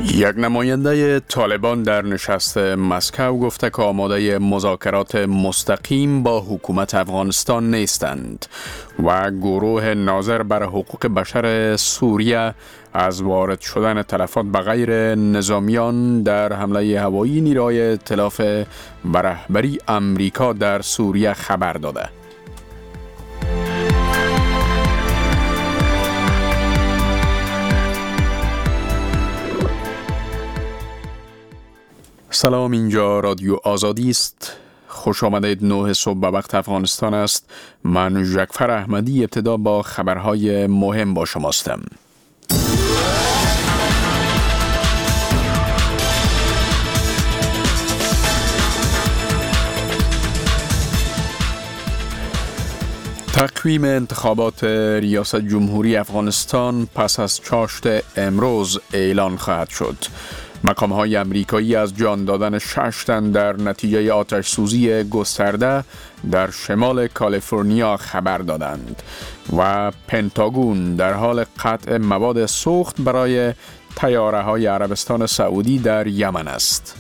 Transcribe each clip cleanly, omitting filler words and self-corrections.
یک نماینده طالبان در نشست مسکو گفته که آماده مذاکرات مستقیم با حکومت افغانستان نیستند و گروه ناظر بر حقوق بشر سوریه از وارد شدن تلفات به غیر نظامیان در حمله هوایی نیروی ائتلاف به رهبری امریکا در سوریه خبر داده. سلام، اینجا رادیو آزادی است. خوش آمدید. 9 صبح به وقت افغانستان است. من جعفر احمدی ابتدا با خبرهای مهم با شماستم. تقویم انتخابات ریاست جمهوری افغانستان پس از چاشت امروز اعلان خواهد شد. مقام‌های امریکایی از جان دادن 6 تن در نتیجه آتش سوزی گسترده در شمال کالیفرنیا خبر دادند و پنتاگون در حال قطع مواد سوخت برای طیاره‌های عربستان سعودی در یمن است.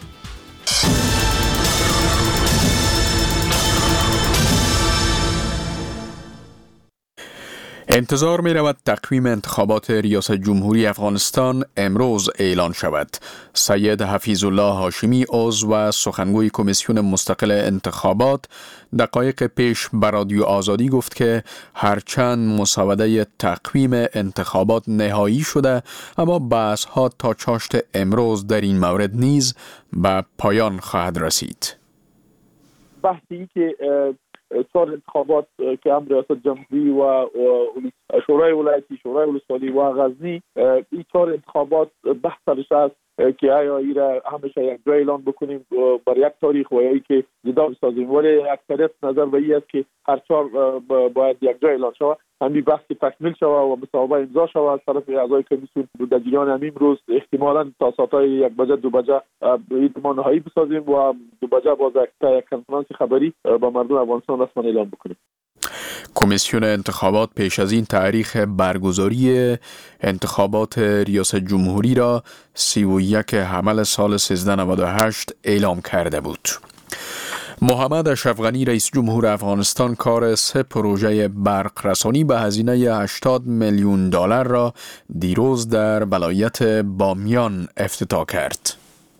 انتظار می رود تقویم انتخابات ریاست جمهوری افغانستان امروز اعلان شود. سید حفیظ الله هاشمی، عضو و سخنگوی کمیسیون مستقل انتخابات، دقایق پیش به رادیو آزادی گفت که هرچند مسوده تقویم انتخابات نهایی شده، اما بحث‌ها تا چاشت امروز در این مورد نیز به پایان خواهد رسید. بحثی که سال انتخابات که هم ریاست جمهوری و شورای ولایتی، شورای ولسوالی و غزنی، این 4 انتخابات بحث سرش است که آیا ایره همیشه یک جای اعلان بکنیم بر یک تاریخ و یا ای که جدا بسازیم، ولی اکثریت نظر به این است که هر 4 باید یک جای اعلان شود. همین بحث تکمیل شود و مصوبه امضا شود از طرف اعضای کمیسیون در جریان همین روز احتمالاً تا ساعت‌های 1 بجه 2 بجه اعتماد نهایی بسازیم و 2 بجه باز یک کنفرانس خبری با مردم افغانستان رسما اعلام بکنیم. کمیسیون انتخابات پیش از این تاریخ برگزاری انتخابات ریاست جمهوری را 31 حمل سال 1398 اعلام کرده بود. محمد اشرف غنی رئیس جمهور افغانستان کار 3 پروژه برق رسانی به هزینه 80 میلیون دلار را دیروز در ولایت بامیان افتتاح کرد.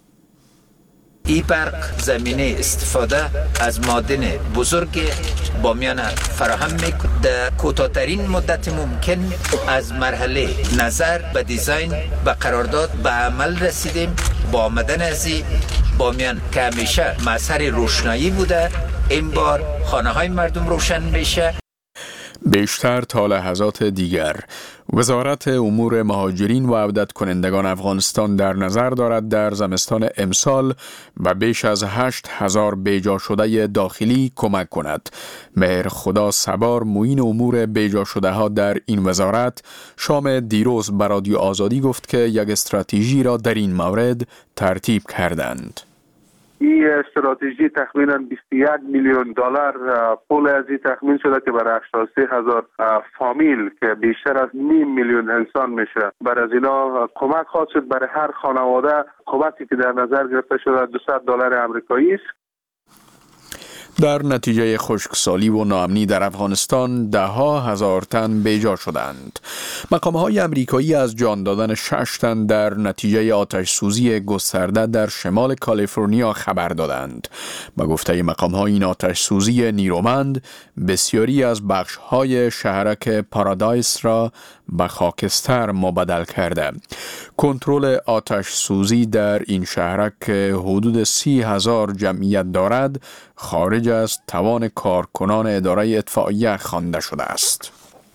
این برق زمینه استفاده از معادن بزرگ بامیان فراهم میکند. در کوتاه‌ترین مدت ممکن از مرحله نظر به دیزاین و قرارداد به عمل رسیدیم. با آمدن از بامیان که همیشه مظهر روشنایی بوده، این بار خانه های مردم روشن میشه. بیشتر تا لحظات دیگر، وزارت امور مهاجرین و عودت کنندگان افغانستان در نظر دارد در زمستان امسال به بیش از 8,000 بیجا شده داخلی کمک کند. مهر خدا سبار، معین امور بیجا شده ها در این وزارت، شام دیروز به رادیو آزادی گفت که یک استراتژی را در این مورد ترتیب کردند. این استراتژی تخمینا 21 میلیون دلار پول از این تخمین شده که برای 83,000 فامیل که بیشتر از 5 میلیون انسان میشه، برای از اینا کمک خواهد شد. برای هر خانواده کمکی که در نظر گرفته شده 200 دلار آمریکایی است. در نتیجه خشکسالی و ناامنی در افغانستان 10,000 تن بیجا شدند. مقام‌های امریکایی از جان دادن 6 تن در نتیجه آتش سوزی گسترده در شمال کالیفرنیا خبر دادند. به گفته مقام‌ها این آتش سوزی نیرومند بسیاری از بخش‌های شهرک پارادایس را به خاکستر مبدل کرده. کنترل آتش سوزی در این شهرک که حدود 30,000 جمعیت دارد خارج از توان کارکنان اداره اطفائیه خوانده شده است.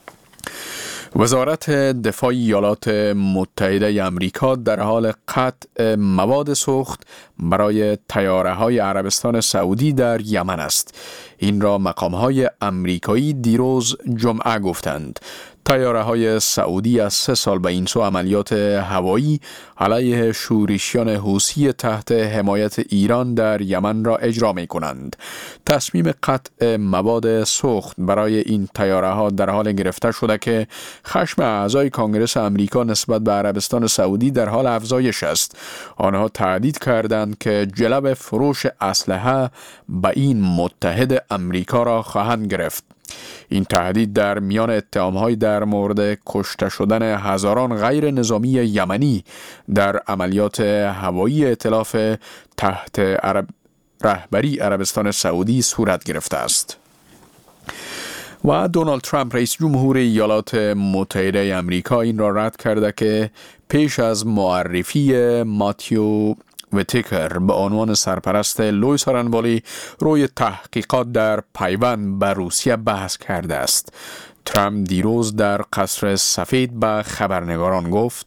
وزارت دفاع ایالات متحده آمریکا در حال قطع مواد سوخت برای طیاره‌های عربستان سعودی در یمن است. این را مقام‌های امریکایی دیروز جمعه گفتند. طیاره‌های سعودی از 3 سال به این سو عملیات هوایی علیه شورشیان حوثی تحت حمایت ایران در یمن را اجرا می‌کنند. تصمیم قطع مواد سوخت برای این طیاره‌ها در حال گرفته شده که خشم اعضای کنگره آمریکا نسبت به عربستان سعودی در حال افزایش است. آنها تهدید کردند که جلب فروش اسلحه به این متحد آمریکا را خواهند گرفت. این تهدید در میان اتهام‌های در مورد کشته شدن هزاران غیر نظامی یمنی در عملیات هوایی ائتلاف تحت رهبری عربستان سعودی صورت گرفته است. و دونالد ترامپ رئیس جمهور ایالات متحده آمریکا این را رد کرده که پیش از معرفی ماتیو ویتکر به عنوان سرپرست لوئیس آرنوالی روی تحقیقات در پیوند به روسیه بحث کرده است. ترامپ دیروز در قصر سفید به خبرنگاران گفت: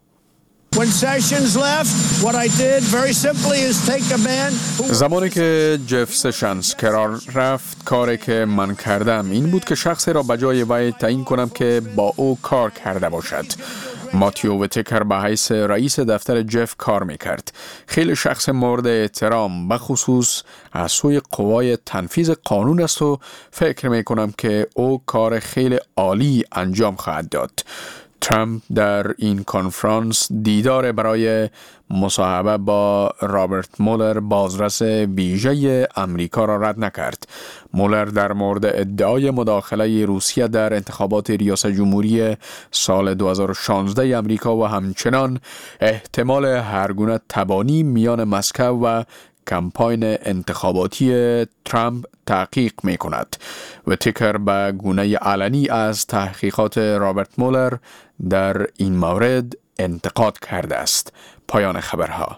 زمانی که جف سشنز قرار رفت، کاری که من کردم این بود که شخصی را به جای وی تعیین کنم که با او کار کرده باشد. ماتیو ویتکر به حیث رئیس دفتر جف کار میکرد. خیلی شخص مورد احترام به خصوص از سوی قوای تنفیذ قانون است و فکر میکنم که او کار خیلی عالی انجام خواهد داد. ترامپ در این کنفرانس دیدار برای مصاحبه با رابرت مولر بازرس ویژه آمریکا را رد نکرد. مولر در مورد ادعای مداخله روسیه در انتخابات ریاست جمهوری سال 2016 آمریکا و همچنان احتمال هرگونه تبانی میان مسکو و کمپاین انتخاباتی ترامپ تحقیق می کند. و تیکر به گونه علنی از تحقیقات رابرت مولر در این مورد انتقاد کرده است. پایان خبرها.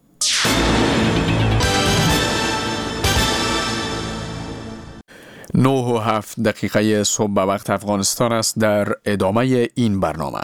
9:07 صبح به وقت افغانستان است. در ادامه این برنامه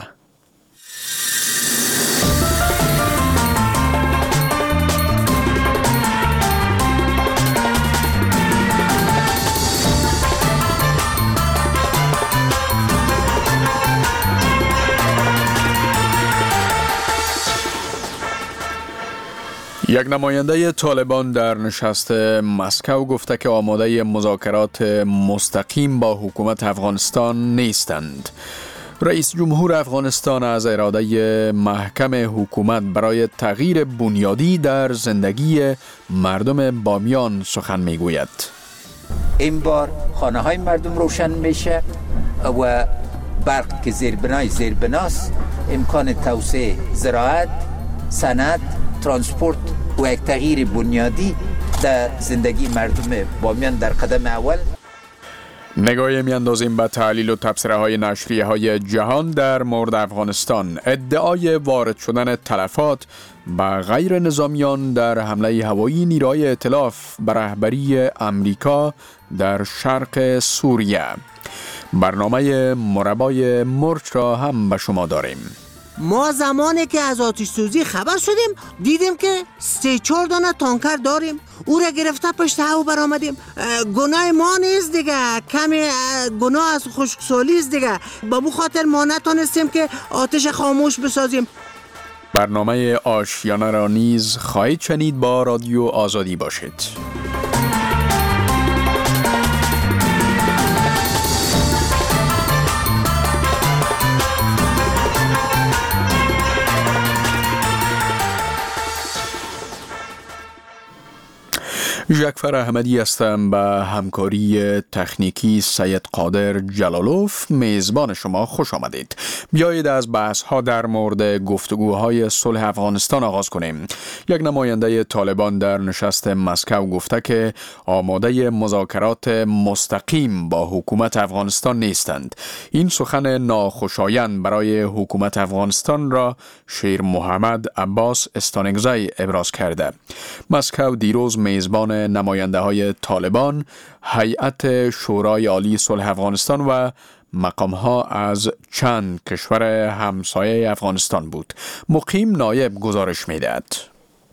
یک نماینده طالبان در نشست مسکو گفته که آماده مذاکرات مستقیم با حکومت افغانستان نیستند. رئیس جمهور افغانستان از اراده محکم حکومت برای تغییر بنیادی در زندگی مردم بامیان سخن میگوید. این بار خانه های مردم روشن میشه و برق که زیربناست، امکان توسعه زراعت، صنعت، ترانسپورت و یک تغییر بنیادی در زندگی مردم بامیان در قدم اول. نگاهی میاندازیم به تحلیل و تبصره های نشریه های جهان در مورد افغانستان. ادعای وارد شدن تلفات به غیر نظامیان در حمله هوایی نیروهای ائتلاف به رهبری آمریکا در شرق سوریه. برنامه مربای مرچ را هم به شما داریم. ما زمانی که از آتش سوزی خبر شدیم دیدیم که 3-4 دانه تانکر داریم، او را گرفته پشت هوا برآمدیم. گناه ما نیست دیگه، کمی گناه از خشکسالی است دیگه. با بو خاطر ما نتونستیم که آتش خاموش بسازیم. برنامه آشیانه را نیز خواهید شنید. با رادیو آزادی باشید. جعفر احمدی هستم. به همکاری تکنیکی سید قادر جلالوف میزبان شما خوش آمدید. بیایید از بحث ها در مورد گفتگوهای صلح افغانستان آغاز کنیم. یک نماینده طالبان در نشست مسکو گفته که آماده مذاکرات مستقیم با حکومت افغانستان نیستند. این سخن ناخوشایند برای حکومت افغانستان را شیر محمد عباس استانگزی ابراز کرده. مسکو دیروز میزبان نماینده های طالبان، هیئت شورای عالی صلح افغانستان و مقامها از چند کشور همسایه افغانستان بود. مقیم نایب گزارش می‌دهد.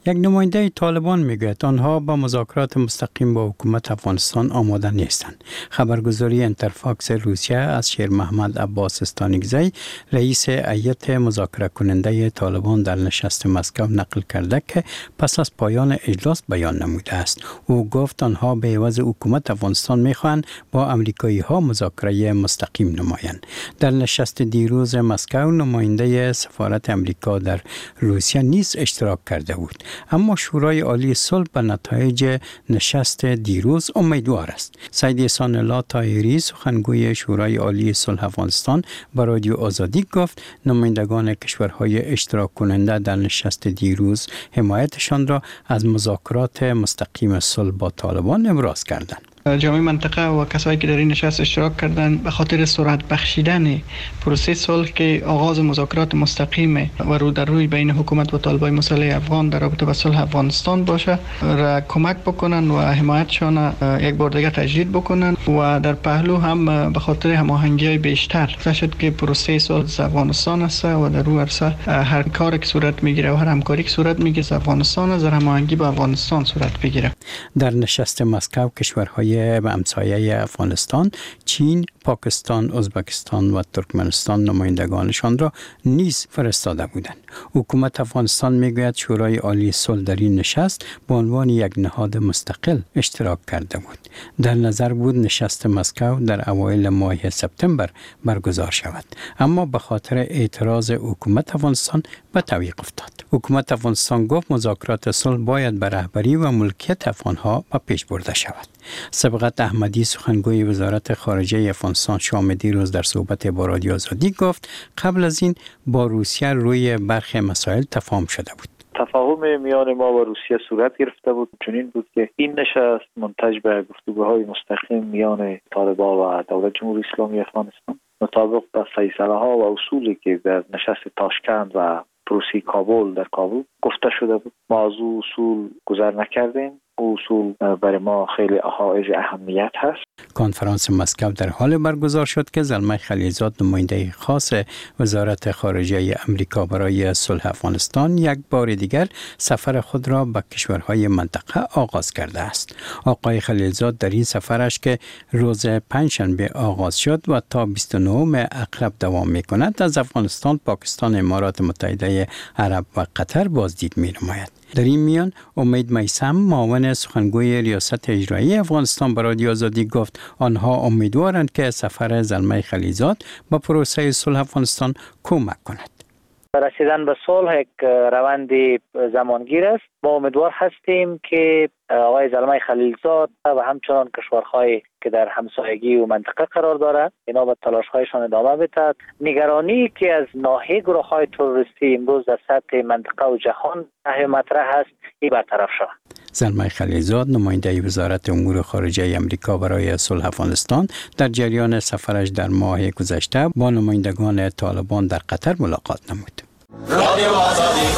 یک نماینده طالبان میگوید آنها با مذاکرات مستقیم با حکومت افغانستان آماده نیستند. خبرگزاری انترفاکس روسیه از شیر محمد عباس استانگزی رئیس هیئت مذاکره کننده طالبان در نشست مسکو نقل کرده که پس از پایان اجلاس بیان نموده است. او گفت آنها به عوض حکومت افغانستان میخواهند با امریکایی ها مذاکره مستقیم نمایند. در نشست دیروز مسکو نماینده سفارت امریکا در روسیه نیز اشتراک کرده بود. اما شورای عالی صلح به نتایج نشست دیروز امیدوار است. سید احسان الله طاهری سخنگوی شورای عالی صلح افغانستان به رادیو آزادی گفت نمایندگان کشورهای اشتراک کننده در نشست دیروز حمایتشان را از مذاکرات مستقیم صلح با طالبان ابراز کردند. جامعه منطقه و کسایی که در این نشست اشتراک کردند به خاطر سرعت بخشیدن پروسه صلح که آغاز مذاکرات مستقیم و رو در روی بین حکومت و طالبان مسلح افغان در رابطه با صلح افغانستان باشه را کمک بکنن و حمایتشان یک بار دیگه تجدید بکنن و در پهلو هم به خاطر هماهنگی بیشتر شد که پروسه صلح افغانستان است و در رو عرصه هر کاری که صورت میگیره و هر همکاری که صورت میگیره افغانستان از هماهنگی با افغانستان صورت بگیره. در نشست مسکو کشورهای همسایه افغانستان، چین، پاکستان، ازبکستان و ترکمنستان نمایندگانشان را نیز فرستاده بودند. حکومت افغانستان میگوید شورای عالی صلح در این نشست به عنوان یک نهاد مستقل اشتراک کرده بود. در نظر بود نشست مسکو در اوایل ماه سپتامبر برگزار شود، اما به خاطر اعتراض حکومت افغانستان به تعویق افتاد. حکومت افغانستان گفت مذاکرات صلح باید به رهبری و ملکیت افغانها به پیش برده شود. سبقت احمدی سخنگوی وزارت خارجه افغانستان شام دیروز در صحبت با رادیو آزادی گفت قبل از این با روسیه روی برخی مسائل تفاهم شده بود. تفاهم میان ما و روسیه صورت گرفته بود، چنین بود که این نشست منتج به گفتگوهای مستقیم میان طالبان و دولت جمهوری اسلامی افغانستان مطابق با فیصله ها و اصولی که در نشست تاشکند و پروسی کابل در کابل گفته شده بود. ما از اصول گذر نکردیم. اصول برای ما خیلی حائز اهمیت هست. کنفرانس مسکو در حال برگزار شد که زلمه خلیلزاد نماینده خاص وزارت خارجه امریکا برای صلح افغانستان یک بار دیگر سفر خود را به کشورهای منطقه آغاز کرده است. آقای خلیلزاد در این سفرش که روز پنجشنبه آغاز شد و تا 29 اقرب دوام می‌کند از افغانستان، پاکستان، امارات متحده عرب و قطر بازدید می‌نماید. در این میان امید میثم معاون سخنگوی ریاست اجرایی افغانستان به رادیو آزادی گفت آنها امیدوارند که سفر زلمه خلیلزاد به پروسه صلح افغانستان کمک کند. رسیدن به صلح یک روند زمانگیر است. ما امیدوار هستیم که آقای زلمه خلیلزاد و همچنان کشورهایی که در همسایگی و منطقه قرار دارند اینا به تلاش‌هایشان ادامه بدهند. نگرانی که از ناحیه گروه‌های تروریستی امروز در سطح منطقه و جهان مطرح است این برطرف شود. زلمه خلیلزاد نماینده وزارت امور خارجه امریکا برای صلح افغانستان در جریان سفرش در ماه گذشته با نمایندگان طالبان در قطر ملاقات نمود. رادیو آزادی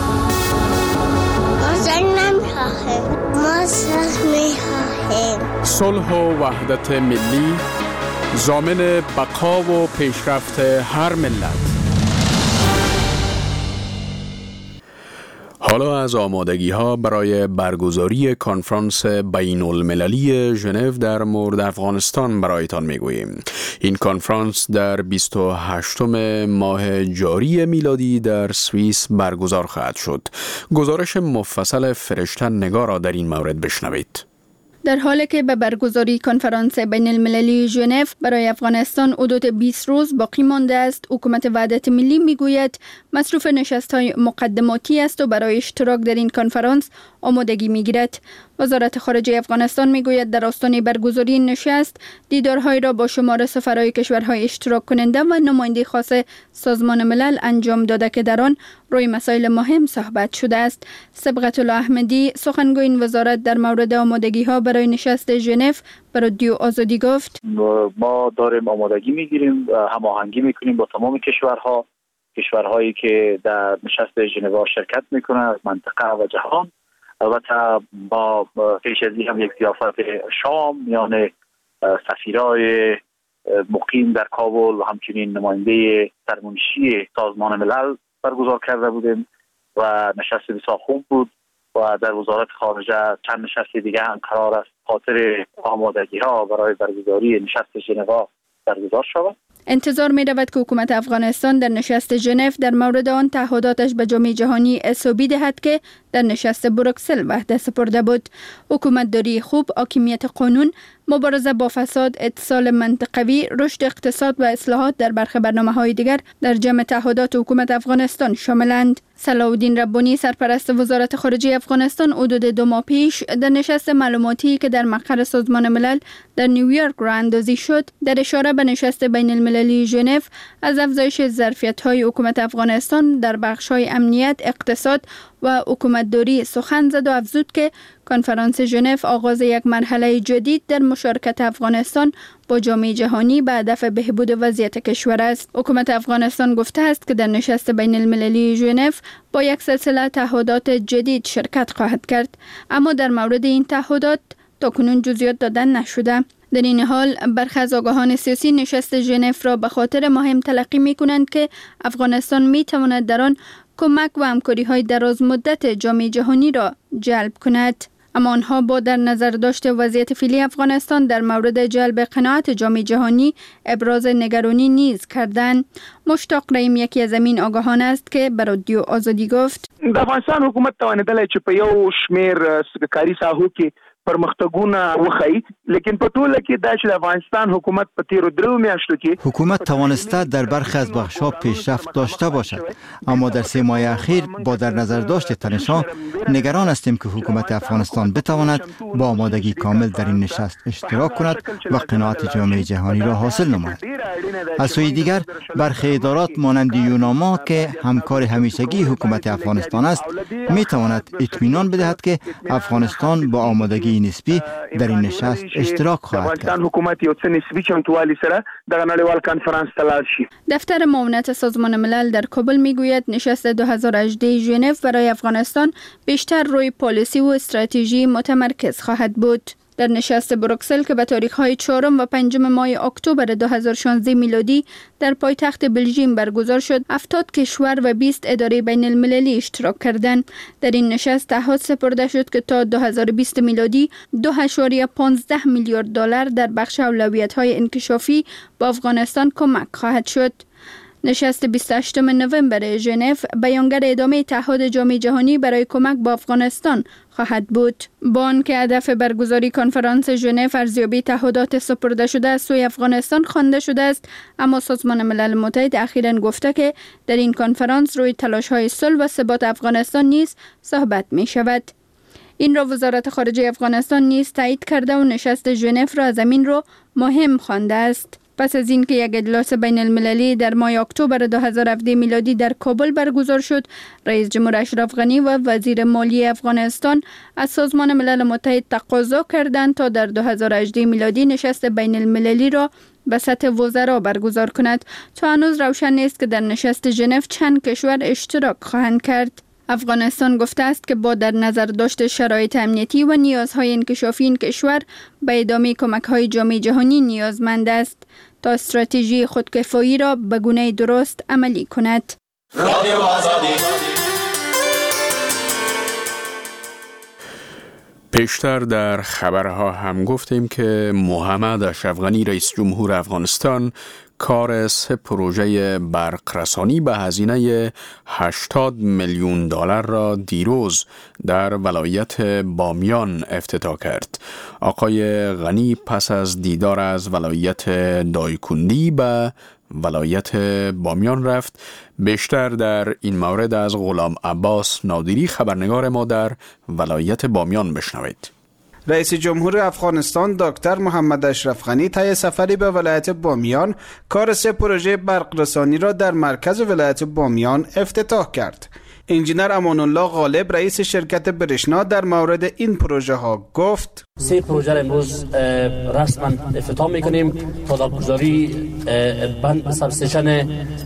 ما صلح و وحدت ملی ضامن بقا و پیشرفت هر ملت. حالا از آمادگی‌ها برای برگزاری کنفرانس بین‌المللی ژنو در مورد افغانستان برایتان میگوییم. این کنفرانس در 28 ماه جاری میلادی در سوئیس برگزار خواهد شد. گزارش مفصل فرشتن نگار را در این مورد بشنوید. در حالی که به برگزاری کنفرانس بین المللی ژنو برای افغانستان حدود 20 روز باقی مانده است، حکومت وحدت ملی میگوید مصروف نشست‌های مقدماتی است و برای اشتراک در این کنفرانس آمادگی میگیرد. وزارت خارجه افغانستان میگوید در آستانه برگزاری نشست دیدارهای را با شمار سفرهای کشورهای اشتراک کننده و نماینده خاص سازمان ملل انجام داده که در آن روی مسائل مهم صحبت شده است. سبقت الله احمدی سخنگوی این وزارت در مورد آمادگی‌ها برای نشست ژنو به رادیو آزادی گفت ما داریم آمادگی میگیریم، هماهنگی میکنیم با تمام کشورهایی که در نشست ژنو شرکت میکنند از منطقه و جهان. البته با پیش از این هم یک ضیافت شام میان سفیرای مقیم در کابل و همچنین نماینده سرمنشی سازمان ملل برگزار کرده بودیم و نشست بسیار خوب بود. و در وزارت خارجه چند نشست دیگه هم قرار است خاطر آمادگی ها برای برگزاری نشست ژنو برگزار شود. انتظار می رود که حکومت افغانستان در نشست ژنو در مورد آن تعهداتش به جامعه جهانی اصابی دهد که در نشست بروکسل وحده سپرده بود. حکومت داری خوب، حاکمیت قانون، مبارزه با فساد، اتصال منطقوی، رشد اقتصاد و اصلاحات در برخی برنامه‌های دیگر در جمع تعهدات حکومت افغانستان شاملند. صلاح الدین ربانی سرپرست وزارت خارجه افغانستان حدود 2 ماه پیش در نشست معلوماتی که در مقر سازمان ملل در نیویورک راه اندازی شد در اشاره به نشست بین المللی ژنو از افزایش ظرفیت‌های حکومت افغانستان در بخش‌های امنیت، اقتصاد و حکومتداری سخن زد و افزود که کنفرانس ژنو آغاز یک مرحله جدید در مشارکت افغانستان با جامعه جهانی به هدف بهبود وضعیت کشور است. حکومت افغانستان گفته است که در نشست بین المللی ژنو با یک سلسله تعهدات جدید شرکت خواهد کرد، اما در مورد این تعهدات تاکنون جزئیات دادن نشده. در این حال برخی از آگاهان سیاسی نشست ژنو را به خاطر مهم تلقی می کنند که افغانستان می تواند در آن کمک و همکاری های دراز مدت جامعه جهانی را جلب کند. اما آنها با در نظر داشت وضعیت فعلی افغانستان در مورد جلب قناعت جامعه جهانی ابراز نگرانی نیز کردند. مشتاق رحیم یکی از این آگاهان است که به رادیو آزادی گفت: د افغانستان حکومت توانیدلی چې په یو شمیر کاري ساحو کې پرمختګونه وخی، لیکن په ټوله کې دا چې د افغانستان حکومت په تیرو 3 میاشتو کې حکومت توانسته در برخی از بخش‌ها پیشرفت داشته باشد، اما در 3 ماه اخیر با در نظر داشت تنش‌ها نگران هستیم که حکومت افغانستان بتواند با آمادگی کامل در این نشست اشتراک کند و قناعت جامعه جهانی را حاصل نماید. از سوی دیگر برخی ادارات مانند یوناما که همکار همیشگی حکومت افغانستان است میتواند اطمینان بدهد که افغانستان با آمادگی نسبی در این نشست اشتراک خواهد کرد. دفتر معاونت سازمان ملل در کابل میگوید نشست 2018 ژنو برای افغانستان بیشتر روی پالیسی و استراتژی متمرکز خواهد بود. در نشست بروکسل که به تاریخ‌های 4 و 5 ماه اکتبر 2016 میلادی در پایتخت بلژیم برگزار شد، 70 کشور و 20 اداره بین المللی اشتراک کردند. در این نشست تعهد سپرده شد که تا 2020 میلادی 2.15 میلیارد دلار در بخش اولویت‌های انکشافی با افغانستان کمک خواهد شد. نشست 28 نوامبر ژنو بیانگر ادامه تعهد جامعه جهانی برای کمک با افغانستان خواهد بود. با آنکه هدف برگزاری کنفرانس ژنو ارزیابی تعهدات سپرده شده از سوی افغانستان خوانده شده است، اما سازمان ملل متحد اخیراً گفته که در این کنفرانس روی تلاش‌های صلح و ثبات افغانستان نیز صحبت می شود. این را وزارت خارجه افغانستان نیز تایید کرده و نشست ژنو را از این رو مهم خوانده است. پس از اینکه یک اجلاس بین المللی در ماه اکتبر 2017 میلادی در کابل برگزار شد، رئیس جمهور اشرف غنی و وزیر مالی افغانستان از سازمان ملل متحد تقاضا کردند تا در 2018 میلادی نشست بین المللی را به سطح وزرا برگزار کند. تا هنوز روشن نیست که در نشست ژنو چند کشور اشتراک خواهند کرد. افغانستان گفته است که با در نظر داشت شرایط امنیتی و نیازهای انکشافی این کشور به ادامه کمک‌های جامعه جهانی نیازمند است تا استراتژی خودکفایی را به گونه درست عملی کند. رادیو آزادی. پیشتر در خبرها هم گفتیم که محمد اشرف غنی رئیس جمهور افغانستان کار 3 پروژه برقرسانی به هزینه 80 میلیون دلار را دیروز در ولایت بامیان افتتاح کرد. آقای غنی پس از دیدار از ولایت دایکندی به ولایت بامیان رفت. بیشتر در این مورد از غلام عباس نادری خبرنگار ما در ولایت بامیان بشنوید. رئیس جمهور افغانستان دکتر محمد اشرف غنی طی سفری به ولایت بامیان کار 3 پروژه برقرسانی را در مرکز ولایت بامیان افتتاح کرد. انجینر امان الله غالب رئیس شرکت برشنا در مورد این پروژه ها گفت: 3 پروژه را امروز رسما افتتاح میکنیم. تدارک‌گذاری بند سبستیشن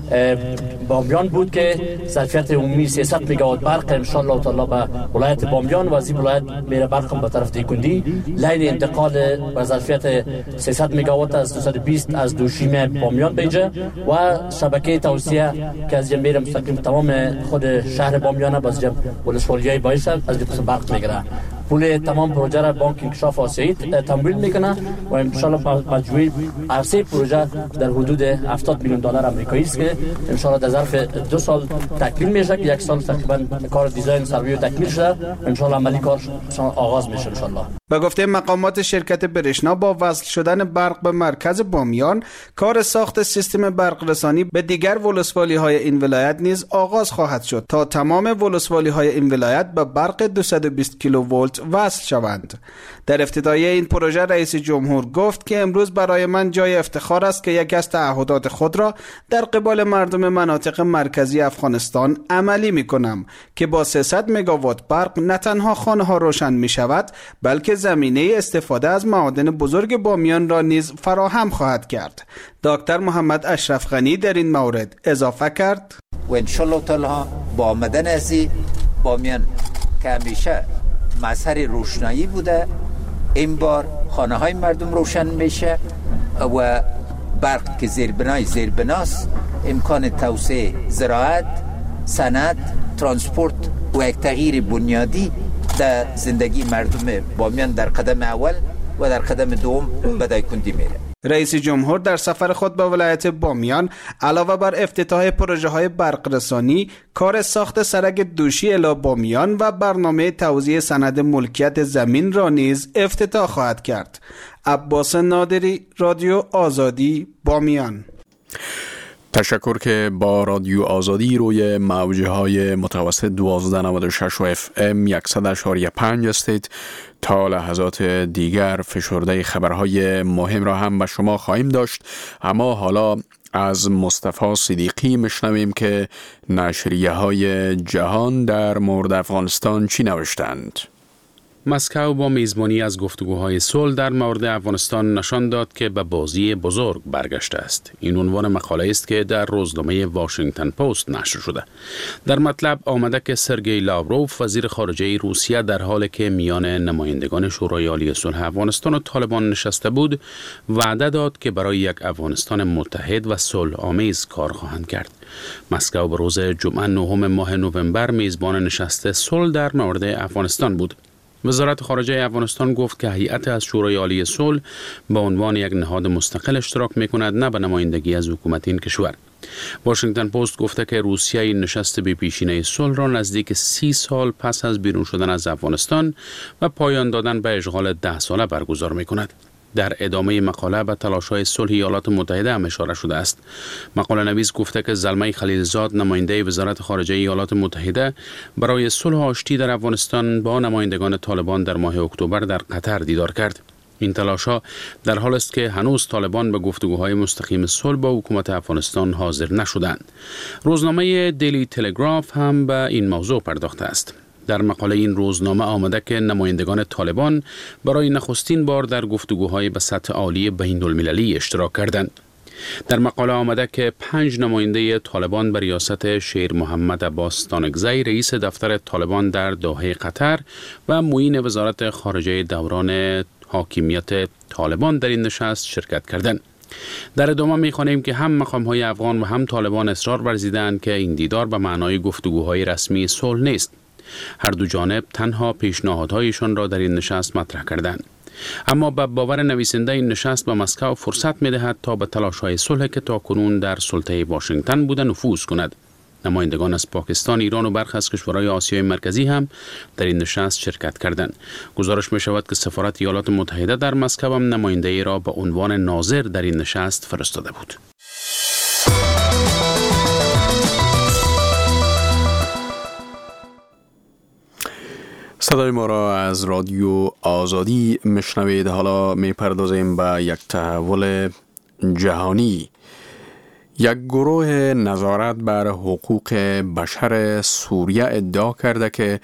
بامیان بود که ظرفیت عمومی 300 مگاوات برق ان شاء الله تعالی به ولایت بامیان و از این ولایت میره برق به طرف دیکندی. لین انتقال به ظرفیت 300 مگاوات از 220 از دوشیم بامیان بیجه و شبکه توسعه که از جنبه مستقیم تمام خود شهر بامیان باز جنب ولسوالیای بایش از جنب برق میگیره. پول تمام پروژه را بانک انکشاف آسیایی تمویل میکنه و ان شاء الله مجموعی عرضه پروژه در حدود 70 میلیون دلار آمریکایی است که ان شاء الله در ظرف 2 سال تکمیل میشه که 1 سال تقریبا کار دیزاین سروی تکمیل شده ان شاء الله عملی کار آغاز میشه ان شاء الله. به گفته مقامات شرکت برشنا با وصل شدن برق به مرکز بامیان کار ساخت سیستم برق رسانی به دیگر ولسوالی های این ولایت نیز آغاز خواهد شد تا تمام ولسوالی های این ولایت به برق 220 کیلوولت وصل شوند. در افتتاحیه این پروژه رئیس جمهور گفت که امروز برای من جای افتخار است که یکی از تعهدات خود را در قبال مردم مناطق مرکزی افغانستان عملی می کنم که با 300 مگاوات برق نه تنها خانه ها روشن می شود بلکه زمینه استفاده از معادن بزرگ بامیان را نیز فراهم خواهد کرد. دکتر محمد اشرف غنی در این مورد اضافه کرد و ان شاء الله تعالی با آمدن از بامیان که همیشه مظهر روشنایی بوده، این بار خانه های مردم روشن میشه و برق که زیربناست امکان توسعه زراعت، صنعت، ترانسپورت و یک تغییر بنیادی در زندگی مردم بامیان در قدم اول و در قدم دوم به دایکندی میره. رئیس جمهور در سفر خود به ولایت بامیان علاوه بر افتتاح پروژه های برق رسانی، کار ساخت سرک دوشی الی بامیان و برنامه توزیع سند ملکیت زمین را نیز افتتاح خواهد کرد. عباس نادری، رادیو آزادی، بامیان. تشکر که با رادیو آزادی روی موجه های متوسط 1296 و FM 100.5 هستید. تا لحظات دیگر فشرده خبرهای مهم را هم به شما خواهیم داشت، اما حالا از مصطفی صدیقی میشنویم که نشریه های جهان در مورد افغانستان چی نوشتند. مسکو با میزبانی از گفتگوهای صلح در مورد افغانستان نشان داد که به بازی بزرگ برگشته است. این عنوان مقاله است که در روزنامه واشنگتن پست نشر شده. در مطلب آمده که سرگئی لاوروف وزیر خارجه روسیه در حالی که میان نمایندگان شورای عالی صلح افغانستان و طالبان نشسته بود، وعده داد که برای یک افغانستان متحد و صلح آمیز کار خواهند کرد. مسکو به روز جمعه 9 ماه نوامبر میزبان نشست صلح در مورد افغانستان بود. وزارت خارجه افغانستان گفت که هیئت از شورای عالی صلح به عنوان یک نهاد مستقل اشتراک می‌کند، نه به نمایندگی از حکومت این کشور. واشنگتن پست گفته که روسیه این نشست بی پیشینه صلح را نزدیک 30 سال پس از بیرون شدن از افغانستان و پایان دادن به اشغال 10 ساله برگزار می‌کند. در ادامه مقاله به تلاش‌های صلح ایالات متحده هم اشاره شده است. مقاله نویس گفته که زلمه خلیلزاد نماینده وزارت خارجه ایالات متحده برای صلح آشتی در افغانستان با نمایندگان طالبان در ماه اکتبر در قطر دیدار کرد. این تلاش‌ها در حال است که هنوز طالبان به گفتگوهای مستقیم صلح با حکومت افغانستان حاضر نشدند. روزنامه دیلی تلگراف هم به این موضوع پرداخته است. در مقاله این روزنامه آمده که نمایندگان طالبان برای نخستین بار در گفتگوهای به سطح عالی بین‌المللی اشتراک کردند. در مقاله آمده که 5 نماینده طالبان به ریاست شیر محمد عباس تانکزی رئیس دفتر طالبان در دوحه قطر و معین وزارت خارجه دوران حاکمیت طالبان در این نشست شرکت کردند. در ادامه می‌خوانیم که هم مقام‌های افغان و هم طالبان اصرار ورزیدند که این دیدار به معنای گفتگوهای رسمی صلح نیست. هر دو جانب تنها پیشنهادهایشان را در این نشست مطرح کردند. اما به باور نویسنده این نشست به مسکو فرصت می‌دهد تا به تلاش‌های صلح که تاکنون در سلطه واشنگتن بوده نفوذ کند. نمایندگان از پاکستان، ایران و برخی از کشورهای آسیای مرکزی هم در این نشست شرکت کردند. گزارش می‌شود که سفارت ایالات متحده در مسکو هم نماینده‌ای را به عنوان ناظر در این نشست فرستاده بود. صدای ما را از رادیو آزادی میشنوید. حالا میپردازیم به یک تحول جهانی. یک گروه نظارت بر حقوق بشر سوریه ادعا کرده که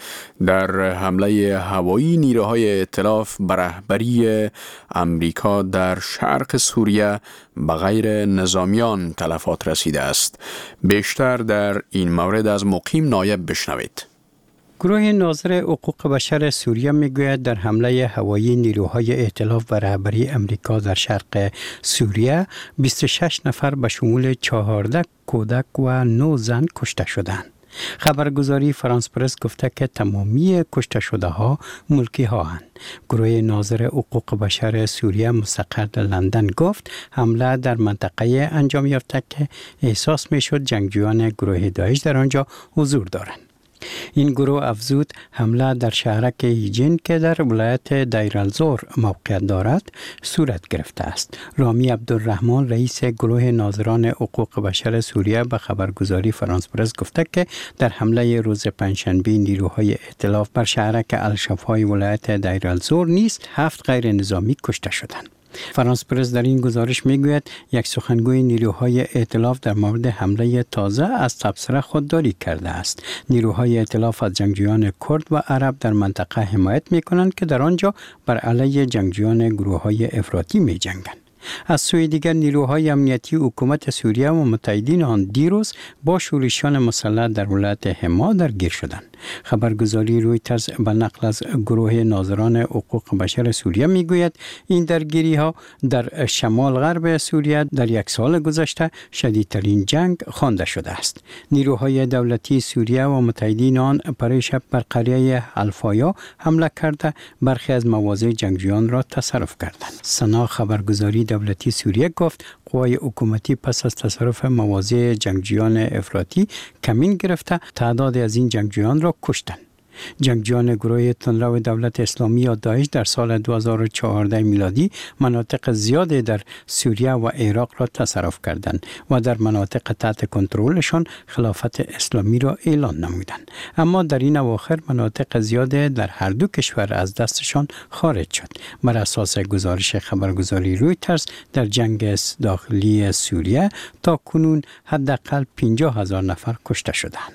در حمله هوایی نیروهای ائتلاف بر رهبری امریکا در شرق سوریه به غیر نظامیان تلفات رسیده است. بیشتر در این مورد از مقیم نایب بشنوید. گروه ناظر حقوق بشر سوریه میگوید در حمله هوایی نیروهای ائتلاف و رهبری امریکا در شرق سوریه 26 نفر به شمول 14 کودک و 9 زن کشته شدند. خبرگزاری فرانس پرس گفته که تمامی کشته شده ها ملکی ها هستند. گروه ناظر حقوق بشر سوریه مستقر در لندن گفت حمله در منطقه انجام یافته که احساس می شد جنگجویان گروه داعش در آنجا حضور دارند. این گروه افزود حمله در شهرک هیجین که در ولایت دیرالزور موقعیت دارد صورت گرفته است. رامی عبدالرحمن رئیس گروه ناظران حقوق بشر سوریه به خبرگزاری فرانس پرس گفته که در حمله روز پنجشنبه نیروهای ائتلاف بر شهرک الشفای ولایت دیرالزور نیز 7 غیر نظامی کشته شدند. فرانس پرس در این گزارش میگوید یک سخنگوی نیروهای ائتلاف در مورد حمله تازه از تبصره خودداری کرده است. نیروهای ائتلاف از جنگجویان کرد و عرب در منطقه حمایت میکنند که در آنجا بر علیه جنگجویان گروه‌های افراطی میجنگند. از سوی دیگر نیروهای امنیتی حکومت سوریه و متحدین آن دیروز با شورشیان مسلح در ولایت حما درگیر شدند. خبرگزاری رویترز به نقل از گروه ناظران حقوق بشر سوریه میگوید این درگیری ها در شمال غرب سوریه در یک سال گذشته شدیدترین جنگ خوانده شده است. نیروهای دولتی سوریه و متحدین آن پریشب بر قریه الفایا حمله کرده برخی از مواضع جنگجویان را تصرف کردند. سنا خبرگزاری دولتی سوریه گفت قوای حکومتی پس از تصرف مواضع جنگجویان افراطی کمین گرفته تعداد از این جنگجویان را کشتند. جنگجویان گروه تندرو دولت اسلامی یا داعش در سال 2014 میلادی مناطق زیادی در سوریه و عراق را تصرف کردند و در مناطق تحت کنترلشان خلافت اسلامی را اعلان نمودند. اما در این اواخر مناطق زیادی در هر دو کشور از دستشان خارج شد. بر اساس گزارش خبرگزاری رویترز در جنگ داخلی سوریه تا کنون حداقل 50,000 نفر کشته شدند.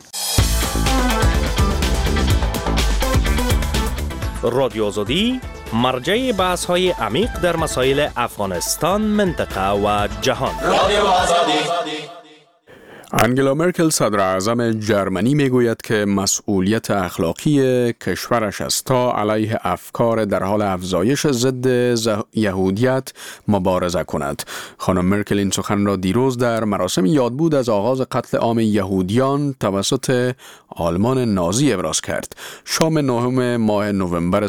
رادیو آزادی مرجع بحث‌های عمیق در مسائل افغانستان، منطقه و جهان. رادیو آزادی. انگلا مرکل صدر اعظم جرمنی میگوید که مسئولیت اخلاقی کشورش است تا علیه افکار در حال افزایش ضد یهودیت مبارزه کند. خانم مرکل این سخن را دیروز در مراسم یادبود از آغاز قتل عام یهودیان توسط آلمان نازی ابراز کرد. شام 9 ماه نوامبر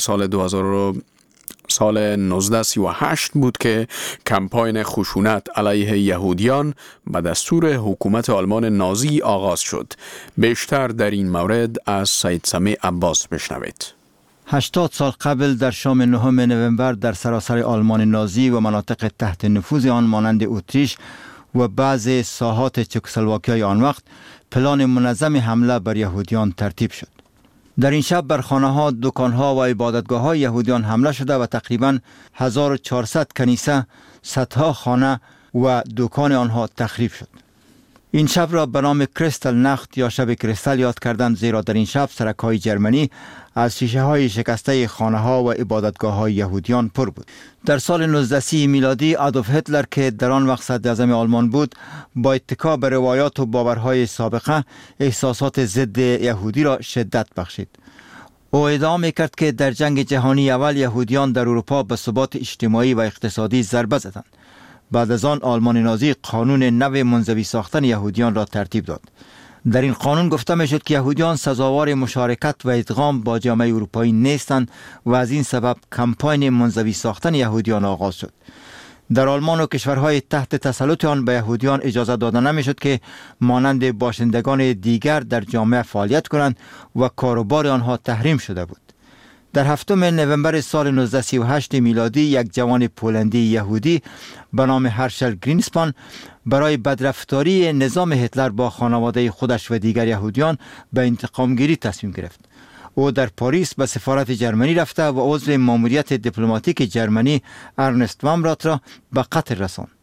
سال 1938 بود که کمپاین خشونت علیه یهودیان به دستور حکومت آلمان نازی آغاز شد. بیشتر در این مورد از سید سمیع عباس بشنوید. 80 سال قبل در شام 9 نوامبر در سراسر آلمان نازی و مناطق تحت نفوذ آن مانند اتریش و بعضی ساحات چکسلواکی آن وقت پلان منظم حمله بر یهودیان ترتیب شد. در این شب بر خانه‌ها، دکان‌ها و عبادتگاه‌های یهودیان حمله شده و تقریباً 1400 کنیسه، صدها خانه و دکان آنها تخریب شد. این شب را به نام کریستال نخت یا شب کریستال یاد کردند، زیرا در این شب سرک‌های جرمنی از شیشه‌های شکسته خانه‌ها و عبادتگاه‌های یهودیان پر بود. در سال 1930 میلادی آدولف هیتلر که در آن وقت صدراعظم آلمان بود، با اتکا به روایات و باورهای سابقه احساسات ضد یهودی را شدت بخشید. او ادعا می‌کرد که در جنگ جهانی اول یهودیان در اروپا به ثبات اجتماعی و اقتصادی ضربه زدند. بعد از آن آلمان نازی قانون نو منزوی ساختن یهودیان را ترتیب داد. در این قانون گفته میشد که یهودیان سزاوار مشارکت و ادغام با جامعه اروپایی نیستند و از این سبب کمپاین منزوی ساختن یهودیان آغاز شد. در آلمان و کشورهای تحت تسلط آن به یهودیان اجازه داده نمیشد که مانند باشندگان دیگر در جامعه فعالیت کنند و کاروبار آنها تحریم شده بود. در 7 نوامبر سال 1938 میلادی یک جوان پولندی یهودی به نام هرشل گرینسپان برای بدرفتاری نظام هتلر با خانواده خودش و دیگر یهودیان به انتقامگیری تصمیم گرفت. او در پاریس به سفارت جرمنی رفته و عضو ماموریت دیپلماتیک جرمنی ارنست وامرات را به قتل رساند.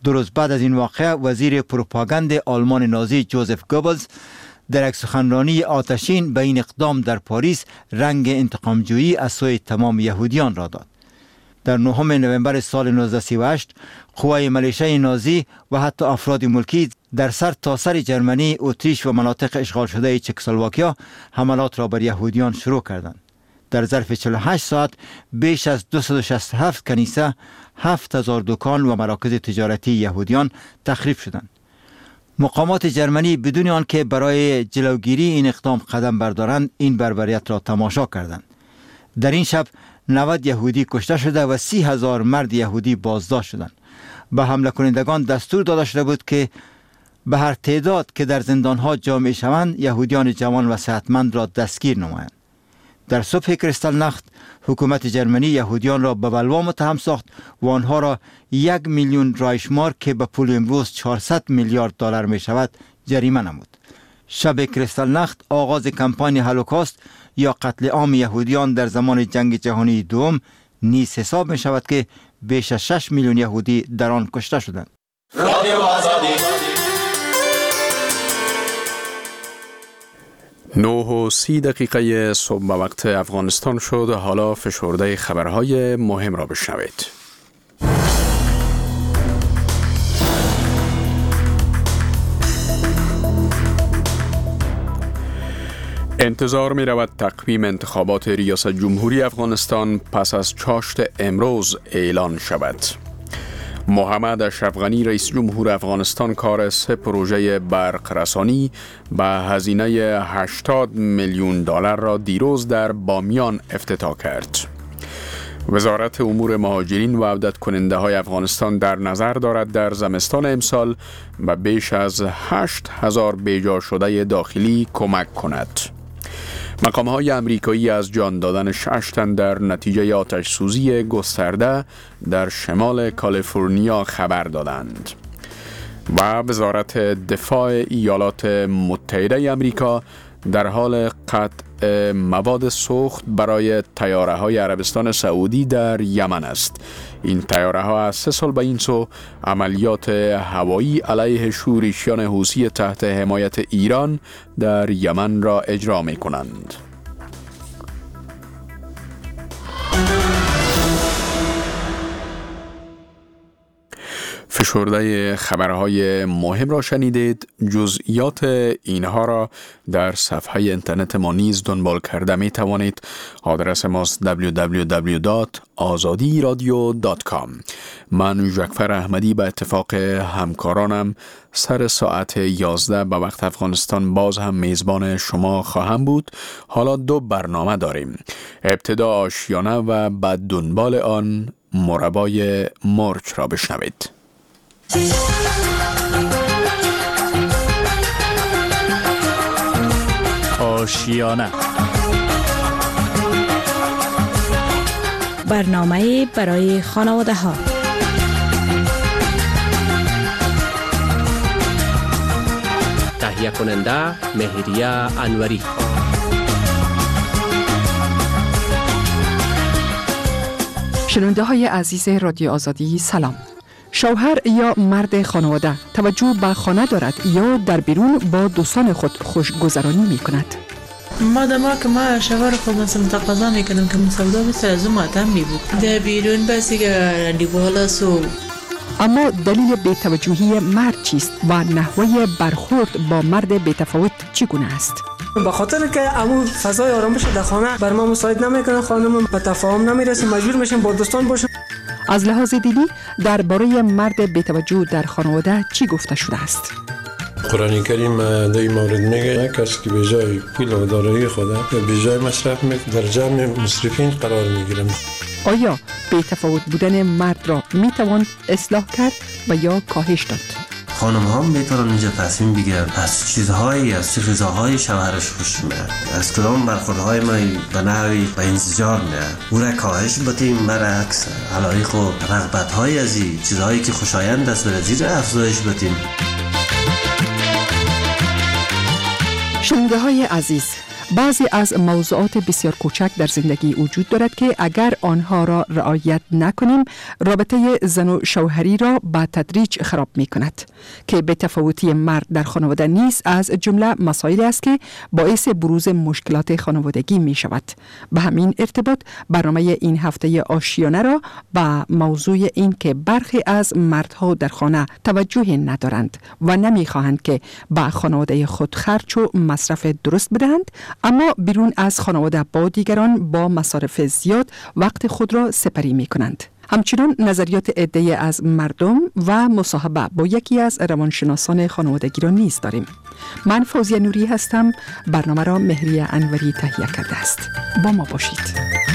دو روز بعد از این واقعه وزیر پروپاگاند آلمان نازی جوزف گوبلز در یک سخنرانی آتشین به این اقدام در پاریس رنگ انتقامجویی از سوی تمام یهودیان را داد. در 9 نوامبر سال 1938 قوای ملیشه نازی و حتی افراد ملکی در سر تا سر جرمنی، اتریش و مناطق اشغال شده چکسلواکیا حملات را بر یهودیان شروع کردند. در ظرف 48 ساعت بیش از 267 کنیسه، 7000 دکان و مراکز تجارتی یهودیان تخریب شدند. مقامات جرمنی بدون آنکه برای جلوگیری این اقدام قدم بردارند این بربریت را تماشا کردند. در این شب 90 یهودی کشته شده و 30,000 مرد یهودی بازداشت شدند. به حمله کنندگان دستور داده شده بود که به هر تعداد که در زندانها جامع شوند یهودیان جوان و صحتمند را دستگیر نمایند. در صبح کریستالناخت حکومت جرمنی یهودیان را به بلوا متهم ساخت و آنها را 1 میلیون رایشمارک که به پول امروز 400 میلیارد دلار می شود جریمه نمود. شب کریستالناخت آغاز کمپاین هولوکاست یا قتل عام یهودیان در زمان جنگ جهانی دوم نیز حساب می شود که بیش از 6 میلیون یهودی در آن کشته شدند. رادیو آزادی 9:30 صبح به وقت افغانستان شد. حالا فشرده خبرهای مهم را بشنوید. انتظار می رود تقویم انتخابات ریاست جمهوری افغانستان پس از چاشت امروز اعلان شود. محمد اشرف غنی رئیس جمهور افغانستان کار 3 پروژه برق رسانی به هزینه 80 میلیون دلار را دیروز در بامیان افتتاح کرد. وزارت امور مهاجرین و عودت کننده های افغانستان در نظر دارد در زمستان امسال به بیش از 8,000 بیجا شده داخلی کمک کند. مقام‌های امریکایی از جان دادن 6 تن در نتیجه آتش سوزی گسترده در شمال کالیفرنیا خبر دادند. و وزارت دفاع ایالات متحده امریکا در حال قطع مواد سوخت برای طیاره‌های عربستان سعودی در یمن است. این طیاره‌ها از 3 سال به این سو عملیات هوایی علیه شورشیان حوثی تحت حمایت ایران در یمن را اجرا می‌کنند. فشرده خبرهای مهم را شنیدید. جزئیات اینها را در صفحه اینترنت ما نیز دنبال کرده می توانید. آدرس ماست www.azadiradio.com. من جعفر احمدی به اتفاق همکارانم سر ساعت 11 به وقت افغانستان باز هم میزبان شما خواهم بود. حالا 2 برنامه داریم. ابتدا آشیانه و بعد دنبال آن مربای مرچ را بشنوید. آشیانه برنامه برای خانواده ها. تهیه کننده مهریه انوری. شنونده های عزیز رادیو آزادی سلام. شوهر یا مرد خانواده توجه به خانه دارد یا در بیرون با دوستان خود خوشگذرانی می کند؟ ما شوهر خود مثلا تقاضا میکنم که مسودا به سرزو ماتم می بود در بیرون بسی که رندی بالا سو. اما دلیل بی‌توجهی مرد چیست و نحوه برخورد با مرد بی‌تفاوت چگونه است؟ به خاطر که عمو فضای آرامش در خانه بر ما مساعد نمیکنه، خانم به تفاهم نمیرسه، مجبور میشیم با دوستان باشیم. از لحاظ دینی درباره مرد بی‌توجه در خانواده چی گفته شده است؟ قرآن کریم در این مورد میگه کسی که به جای پول و دارایی خود به جای مصرف در جمع مصرفین قرار میگیرن. آیا بی‌تفاوت بودن مرد را میتوان اصلاح کرد و یا کاهش داد؟ خانم ها میتونن اینجا تصمیم بگیرن از چیزهایی، از چه غذاهای شوهرش خوش میاد، از کدام برخوردهای ما به نحوی به انزجار میاد، او را کاهش بدیم، برعکس علایق و رغبت‌های از این چیزهایی که خوشایند است در زیر افزایش بدیم. شنونده های عزیز، بعضی از موضوعات بسیار کوچک در زندگی وجود دارد که اگر آنها را رعایت نکنیم رابطه زن و شوهری را به تدریج خراب می کند که به تفاوتی مرد در خانواده نیز از جمله مسائلی است که باعث بروز مشکلات خانوادگی می شود. به همین ارتباط برنامه این هفته آشیانه را به موضوع این که برخی از مردها در خانه توجه ندارند و نمی خواهند که به خانواده خود خرج و مصرف درست بدهند، اما بیرون از خانواده با دیگران با مصارف زیاد وقت خود را سپری می کنند. همچنین نظریات عده‌ای از مردم و مصاحبه با یکی از روانشناسان خانوادگی را نیز داریم. من فوزیه نوری هستم. برنامه را مهریه انوری تهیه کرده است. با ما باشید.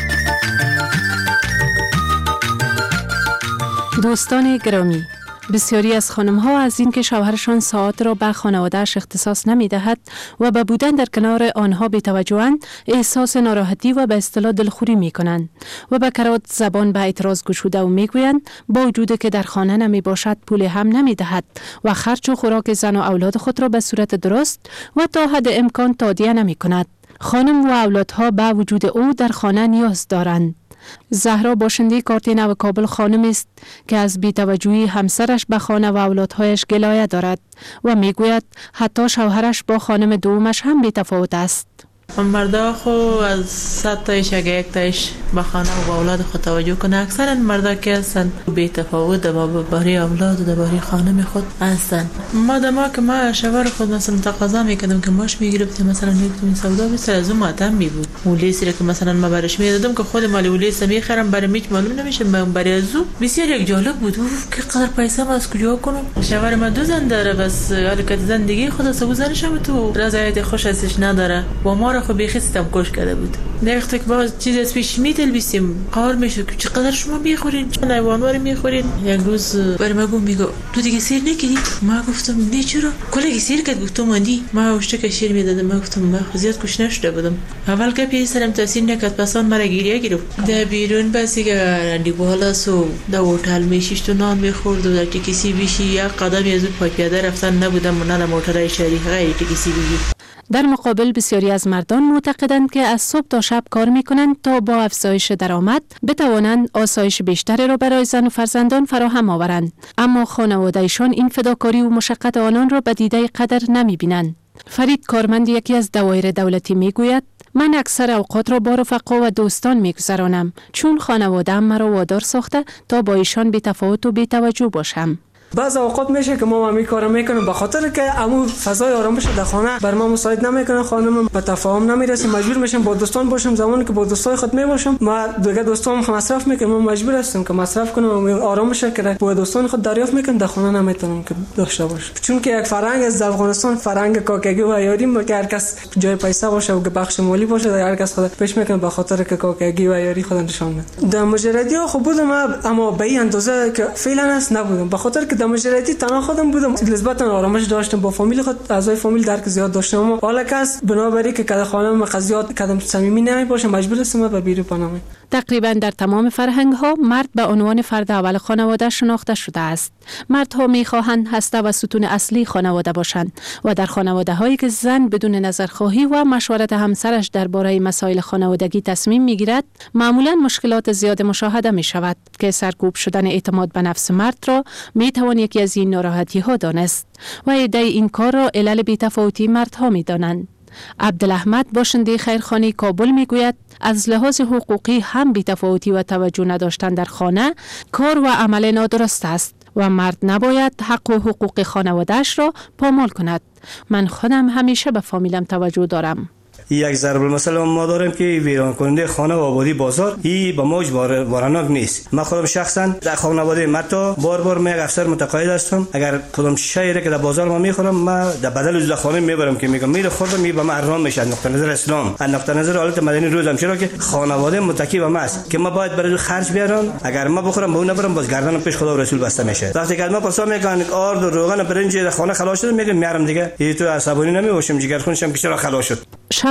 دوستان گرامی، بسیاری از خانم‌ها از اینکه شوهرشان ساعات را به خانواده‌اش اختصاص نمی‌دهد و به بودن در کنار آنها بی‌توجه‌اند، احساس ناراحتی و به اصطلاح دلخوری می‌کنند و به کرات زبان به اعتراض گشوده و می‌گویند با وجودی که در خانه نمی‌باشد پول هم نمی‌دهد و خرج و خوراک زن و اولاد خود را به صورت درست و تا حد امکان تادیه نمی‌کند. خانم و اولادها به وجود او در خانه نیاز دارند. زهرا باشنده کارت نو کابل خانم است که از بی‌توجهی همسرش به خانه و اولادهایش گلایه دارد و میگوید حتی شوهرش با خانم دومش هم بی‌تفاوت است. مردا خو از 100 تایش اگه یک تایش به خانه و اولاد خود توجه کنه، اکثرا مردا که هستن بی تفاوت درباره اولاد و درباره خانم خود هستن. ما که ما شوهر خود مثلا تقاضا میکردم که ماش میگرفتیم، مثلا میگفتم سودا بسر از اون ماتم می بود ولیسی که مثلا ما برش میدادم که خود مال ولیس میخرم برای میچ معلوم نمیشه، برای ازو بسیار یک جالب بود که قدر پیسه ما از کجا کنم. شوهر ما دو زن داره، بس حالت زندگی خود از زنشم تو رضایت خوش ازش نداره و ما خب بیخی ستم کش کرده بود. وقتی که باز چیز از پیش می‌دلبیسیم قهر میشه که چقدر شما میخورین، چه حیوانات میخورین. یک روز برای ما گفت میگه تو دیگه سیر نکردی؟ ما گفتم نه چرا؟ کلی سیر کرد. گفت تو ماندی؟ ما وشته که شیر میدادم. ما گفتم ما زیاد کش نشده بودم. اول که پیش سرم تاثیر نکرد، پسان مرا گریه گرفت. در بیرون بسی که رندی بالا سو در هتل میشیش تو نان میخورد و در تکسی بیشی یک قدم از اون پای پیاده رفتن نبودم و نه موتورای شهری غیر تکسی بیشی. در مقابل بسیاری از مردان معتقدند که از صبح تا شب کار می‌کنند تا با افزایش درآمد بتوانند آسایش بیشتری را برای زن و فرزندان فراهم آورند، اما خانواده‌شان این فداکاری و مشقت آنان را به دیده قدر نمی‌بینند. فرید کارمند یکی از دوایر دولتی میگوید من اکثر اوقات را با رفقا و دوستان میگذرانم چون خانواده‌ام مرا وادار ساخته تا با ایشان بی‌تفاوت و بی‌توجه باشم. بعض اوقات میشه که ما همین کارو میکنیم به خاطر که عمو فضای آرامش در خانه بر ما مساعد نمیکنه، خانم به تفاهم نمیرسیم، مجبور میشیم با دوستان باشیم. زمانی که با دوستای خود میباشم ما دیگه دوستام مصرف میکنم، ما مجبور هستیم که مصرف کنیم و آرامش که با دوستان خود دریافت میکنم در خانه نمیتونم که داشته باشم، چون که یک فرهنگ از افغانستان فرهنگ کاکگی و یاری که هر کس جای پیسه باشه و بخش مالی باشه هر کس خود پیش میکنه به خاطر که کاکگی و یاری خود نشون میده. در مجردی ها خب بودم اما به این اندازه که فعلا است نبودم، به خاطر که در مجردی تنها خودم بودم، نسبتا آرامش داشتم با فامیل خود، اعضای فامیل درک زیاد داشتم، اما حالا کس بنابراین که کد خانم قضیات کدام صمیمی نمیباشه مجبور هستم به بیرون پناهم. تقریبا در تمام فرهنگ ها مرد به عنوان فرد اول خانواده شناخته شده است. مردها میخواهند هسته و ستون اصلی خانواده باشند و در خانواده هایی که زن بدون نظرخواهی و مشورت همسرش درباره مسائل خانوادگی تصمیم میگیرد، معمولا مشکلات زیاد مشاهده می شود که سرکوب شدن اعتماد به نفس مرد را می توان یکی از این ناراحتی ها دانست و ایده این کار را علل بی‌تفاوتی مردها می دانند. عبدالاحمد باشنده خیرخانه کابل میگوید از لحاظ حقوقی هم بی‌تفاوتی و توجه نداشتن در خانه کار و عمل نادرست است و مرد نباید حق و حقوق خانواده‌اش را پامال کند. من خودم همیشه به فامیلم توجه دارم. یک ضرب المثل ما داریم که ویران کننده خانه و آبادی بازار این به موج بارانک نیست. من خودم شخصا در خانواده مرتا بار من یک افسر متقاعد هستم، اگر کدام شیری که در بازار ما میخورم ما در بدل از خانه میبرم که میگم میره خوردم می به من ارام میشه از نقطه نظر اسلام، از نقطه نظر حالت مدنی روزم، چرا که خانواده متکی به ما است که ما باید برای خرج بیارم، اگر ما بخورم به اون نبرم باز گردنم پیش خدا و رسول بسته میشه. وقتی که ما پاسا میگن آرد و روغن برنج در خانه خلاص شد میگم میارم دیگه تو عصبانی نمیباشم، جگر خونشم که چرا خلاص شد.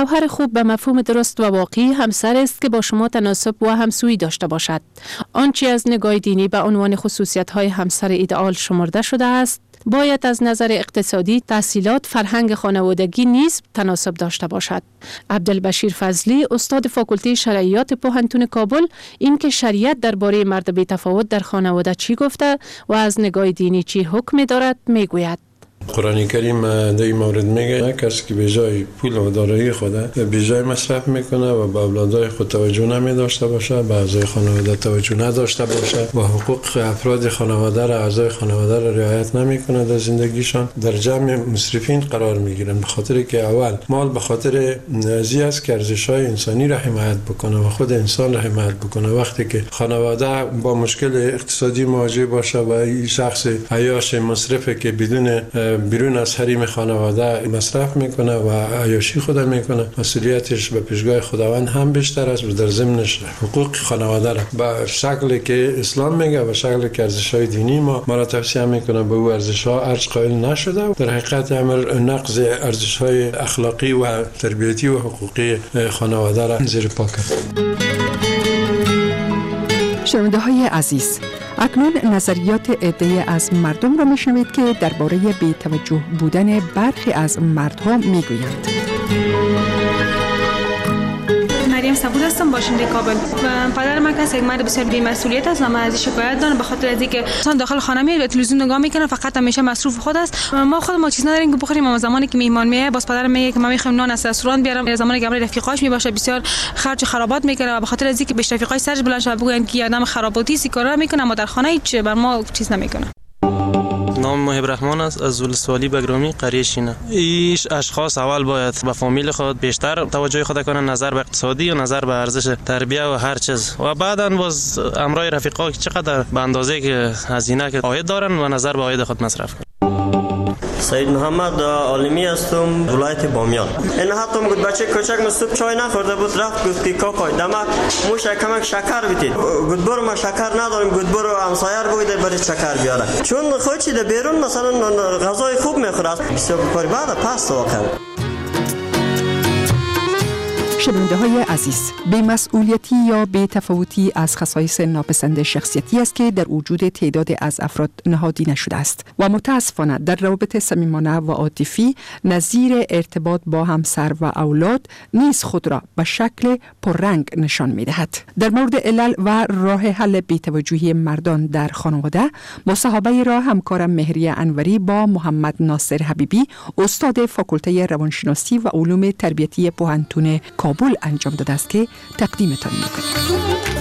شوهر خوب به مفهوم درست و واقعی همسر است که با شما تناسب و همسویی داشته باشد. آنچه از نگاه دینی به عنوان خصوصیت‌های همسر ایدئال شمرده شده است، باید از نظر اقتصادی، تحصیلات، فرهنگ خانوادگی نیز تناسب داشته باشد. عبدالبشیر فضلی، استاد فاکولته شرعیات پوهنتون کابل، این که شریعت درباره مرد بی‌تفاوت در خانواده چی گفته و از نگاه دینی چی حکم دارد میگوید. قرآن کریم در این مورد میگه کسی که به جای پول و دارایی خود به جای مصرف میکنه و به اولادای خود توجه نمی داشته باشه، به اعضای خانواده توجه نداشته باشه و حقوق افراد خانواده را، اعضای خانواده را رعایت نمیکنه در زندگیشان، در جمع مصرفین قرار میگیرن. به خاطر که اول مال به خاطر ازی است که ارزش‌های انسانی را حمایت بکنه و خود انسان را حمایت بکنه. وقتی که خانواده با مشکل اقتصادی مواجه باشه و این شخص عیاش مصرفه که بدون بیرون از حریم خانواده مصرف میکنه و عیاشی خود میکنه، مسئولیتش به پیشگاه خداوند هم بیشتر است و در ضمنش حقوق خانواده را به شکلی که اسلام میگه و شکلی که ارزش‌های دینی ما را توصیه میکنه به او ارزش‌ها ارج قائل نشده. در حقیقت امر نقض ارزش‌های اخلاقی و تربیتی و حقوقی خانواده را زیر پا کرد. شنونده های عزیز، اکنون نظریات عده از مردم را میشنوید که درباره بی‌توجه بودن برخی از مردها میگویند. مریم صبور هستم، باشنده کابل. و پدر من کسی مرد بسیار بی‌مسئولیت است و من از شکایت دارم به خاطر از اینکه انسان داخل خانه میاد و تلویزیون نگاه میکنه، فقط همیشه مصروف خود است. ما خودمون چیز نداریم که بخوریم. اما زمانی که میهمان میاد باز پدر میگه که ما میخوایم نان از رستوران بیارم، زمانی که رفیقاش میباشه بسیار خرج خرابات میکنه و به خاطر از اینکه به رفیقای سرش بلند شده بگن که آدم خراباتی سی کارا میکنه اما در خانه هیچ بر ما چیز نمیکنه. نام محب رحمان است، از ولسوالی بگرامی قریه شینه. ایش اشخاص اول باید به فامیل خود بیشتر توجه خود کنن، نظر به اقتصادی و نظر به ارزش تربیه و هر چیز، و بعداً باز امرای رفیقا که چقدر به اندازه که هزینه که عاید دارن و نظر به عاید خود مصرف کنن. سید محمد عالمی هستم، ولایت بامیان. این حتم گفت بچه کوچک مصوب چای نخورده بود، رفت گفت که کاکای دما موش کمک شکر بیتید. گفت برو ما شکر نداریم، گفت برو همسایر بگید برای شکر بیاره. چون خود چی در بیرون مثلا غذای خوب میخوره، بسیار کاری بعد پس واقعا. شنونده های عزیز، بی‌مسئولیتی یا بی‌تفاوتی از خصایص ناپسند شخصیتی است که در وجود تعداد از افراد نهادی نشده است و متاسفانه در روابط صمیمانه و عاطفی نظیر ارتباط با همسر و اولاد نیز خود را به شکل پررنگ نشان می‌دهد. در مورد علل و راه حل بی‌توجهی مردان در خانواده، مصاحبه را همکارم مهریه انوری با محمد ناصر حبیبی، استاد فاکولته روانشناسی و علوم تربیتی پوهنتون کابل انجام داده است که تقدیمتان می‌کنیم.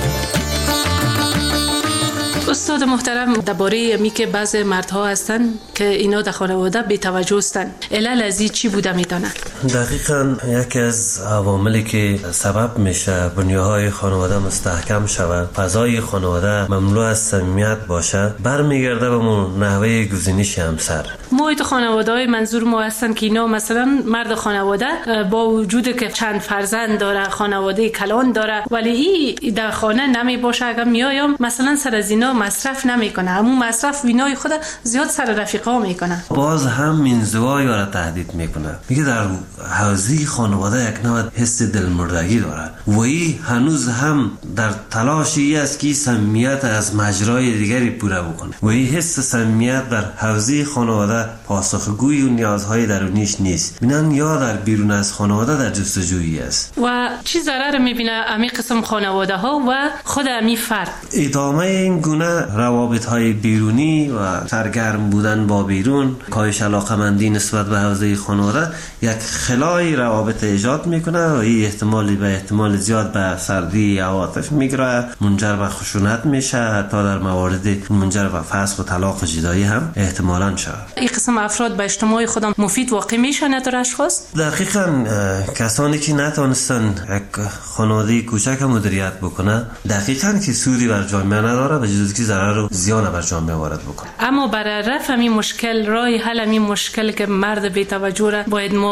استاد محترم، درباره می که بعض مردها هستن که اینا در خانواده بی‌توجه هستن، علل از این چی بوده میدانن؟ دقیقاً یکی از عواملی که سبب میشه بنیادهای خانواده مستحکم شود، فضای خانواده مملو از صمیمیت باشه، برمیگرده به نحوه گزینش همسر. محیط خانواده‌های منظور ما هستن که اینا مثلا مرد خانواده با وجود که چند فرزند داره، خانواده کلان داره، ولی این در خانه نمی باشه. اگر میایم مثلا سر از اینا مصرف نمیکنه، همون مصرف وینای خود زیاد سر رفیقا میکنه، باز هم انزوای را تهدید میکنه. میگه در حوزه خانواده یک نوع حس دلمردگی داره و این هنوز هم در تلاشی است که صمیمیت از مجرای دیگری پوره بکنه و این حس صمیمیت در حوزه خانواده پاسخگوی و نیازهای درونیش نیست. بینن یا در بیرون از خانواده در جستجویی است. و چی ضرر میبینه امی قسم خانواده ها و خود امی فرد؟ ادامه این گونه روابط های بیرونی و سرگرم بودن با بیرون، کاهش علاقمندی نسبت به حوزه خانواده یک خلای روابط ایجاد میکنه و این احتمال زیاد به سردی عواطف میگیره، منجر به خشونت میشه، حتی در موارد منجر به فسخ و طلاق و جدایی هم احتمالاً شود. این قسم افراد به اجتماع خودم مفید واقع میشن در اشخاص؟ دقیقاً کسانی که نتونستن یک خانواده کوچک مدیریت بکنه، دقیقاً که سودی بر جامعه نداره به جز که ضرر و زیان بر جامعه وارد بکنه. اما برای رفع این مشکل، راه حل این مشکل که مرد بی‌توجه را باید ما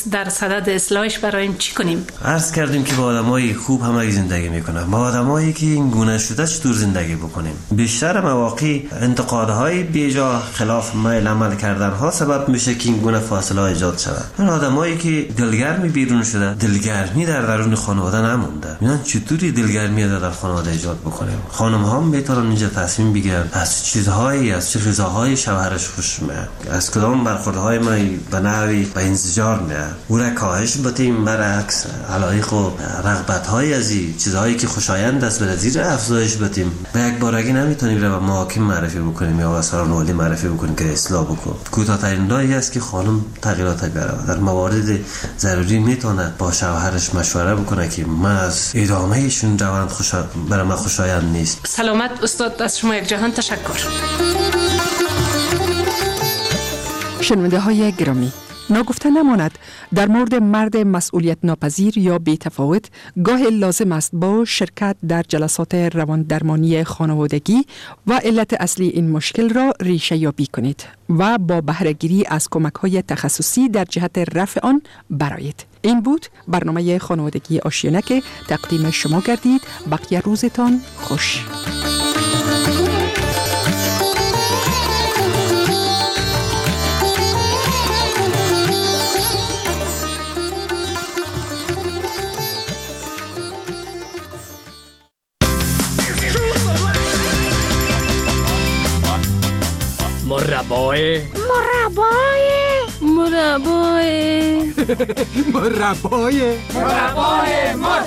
در صدد اصلاحش برایم چی کنیم؟ عرض کردیم که با آدمای خوب همه زندگی میکنن. با آدمایی که این گونه شده چطور زندگی بکنیم؟ بیشتر مواقع انتقادهای بیجا خلاف میل عمل کردن ها سبب میشه که این گونه فاصله ایجاد شود. اون آدمایی که دلگرمی بیرون شده، دلگرمی در درون خانواده نمونده. میان چطوری دلگرمی در خانواده ایجاد بکنیم؟ خانم ها میتونن اینجا تصمیم بگیرن از چیزهایی، از چه غذاهای شوهرش خوش میاد، از کدام برخوردهای ما به نحوی به انزجار میاد، او را کاهش بدیم، برعکس علایق و رغبت‌های از این چیزهایی که خوشایند است به زیر افزایش بدیم. به یک بارگی نمیتونیم را به محاکم معرفی بکنیم یا به سران ولی معرفی بکنیم که اصلاح بکن. کوتاه‌ترین راهی است که خانم تغییرات بیاره. در موارد ضروری میتونه با شوهرش مشوره بکنه که من از ادامهشون روند برای من خوشایند نیست. سلامت استاد، از شما یک جهان تشکر. شنونده های گرامی، ناگفته نماند در مورد مرد مسئولیت ناپذیر یا بی‌تفاوت گاه لازم است با شرکت در جلسات روان درمانی خانوادگی و علت اصلی این مشکل را ریشه یابی کنید و با بهره گیری از کمک های تخصصی در جهت رفع آن برآیید. این بود برنامه خانوادگی آشیانه که تقدیم شما گردید. بقیه روزتان خوش. مربای مر.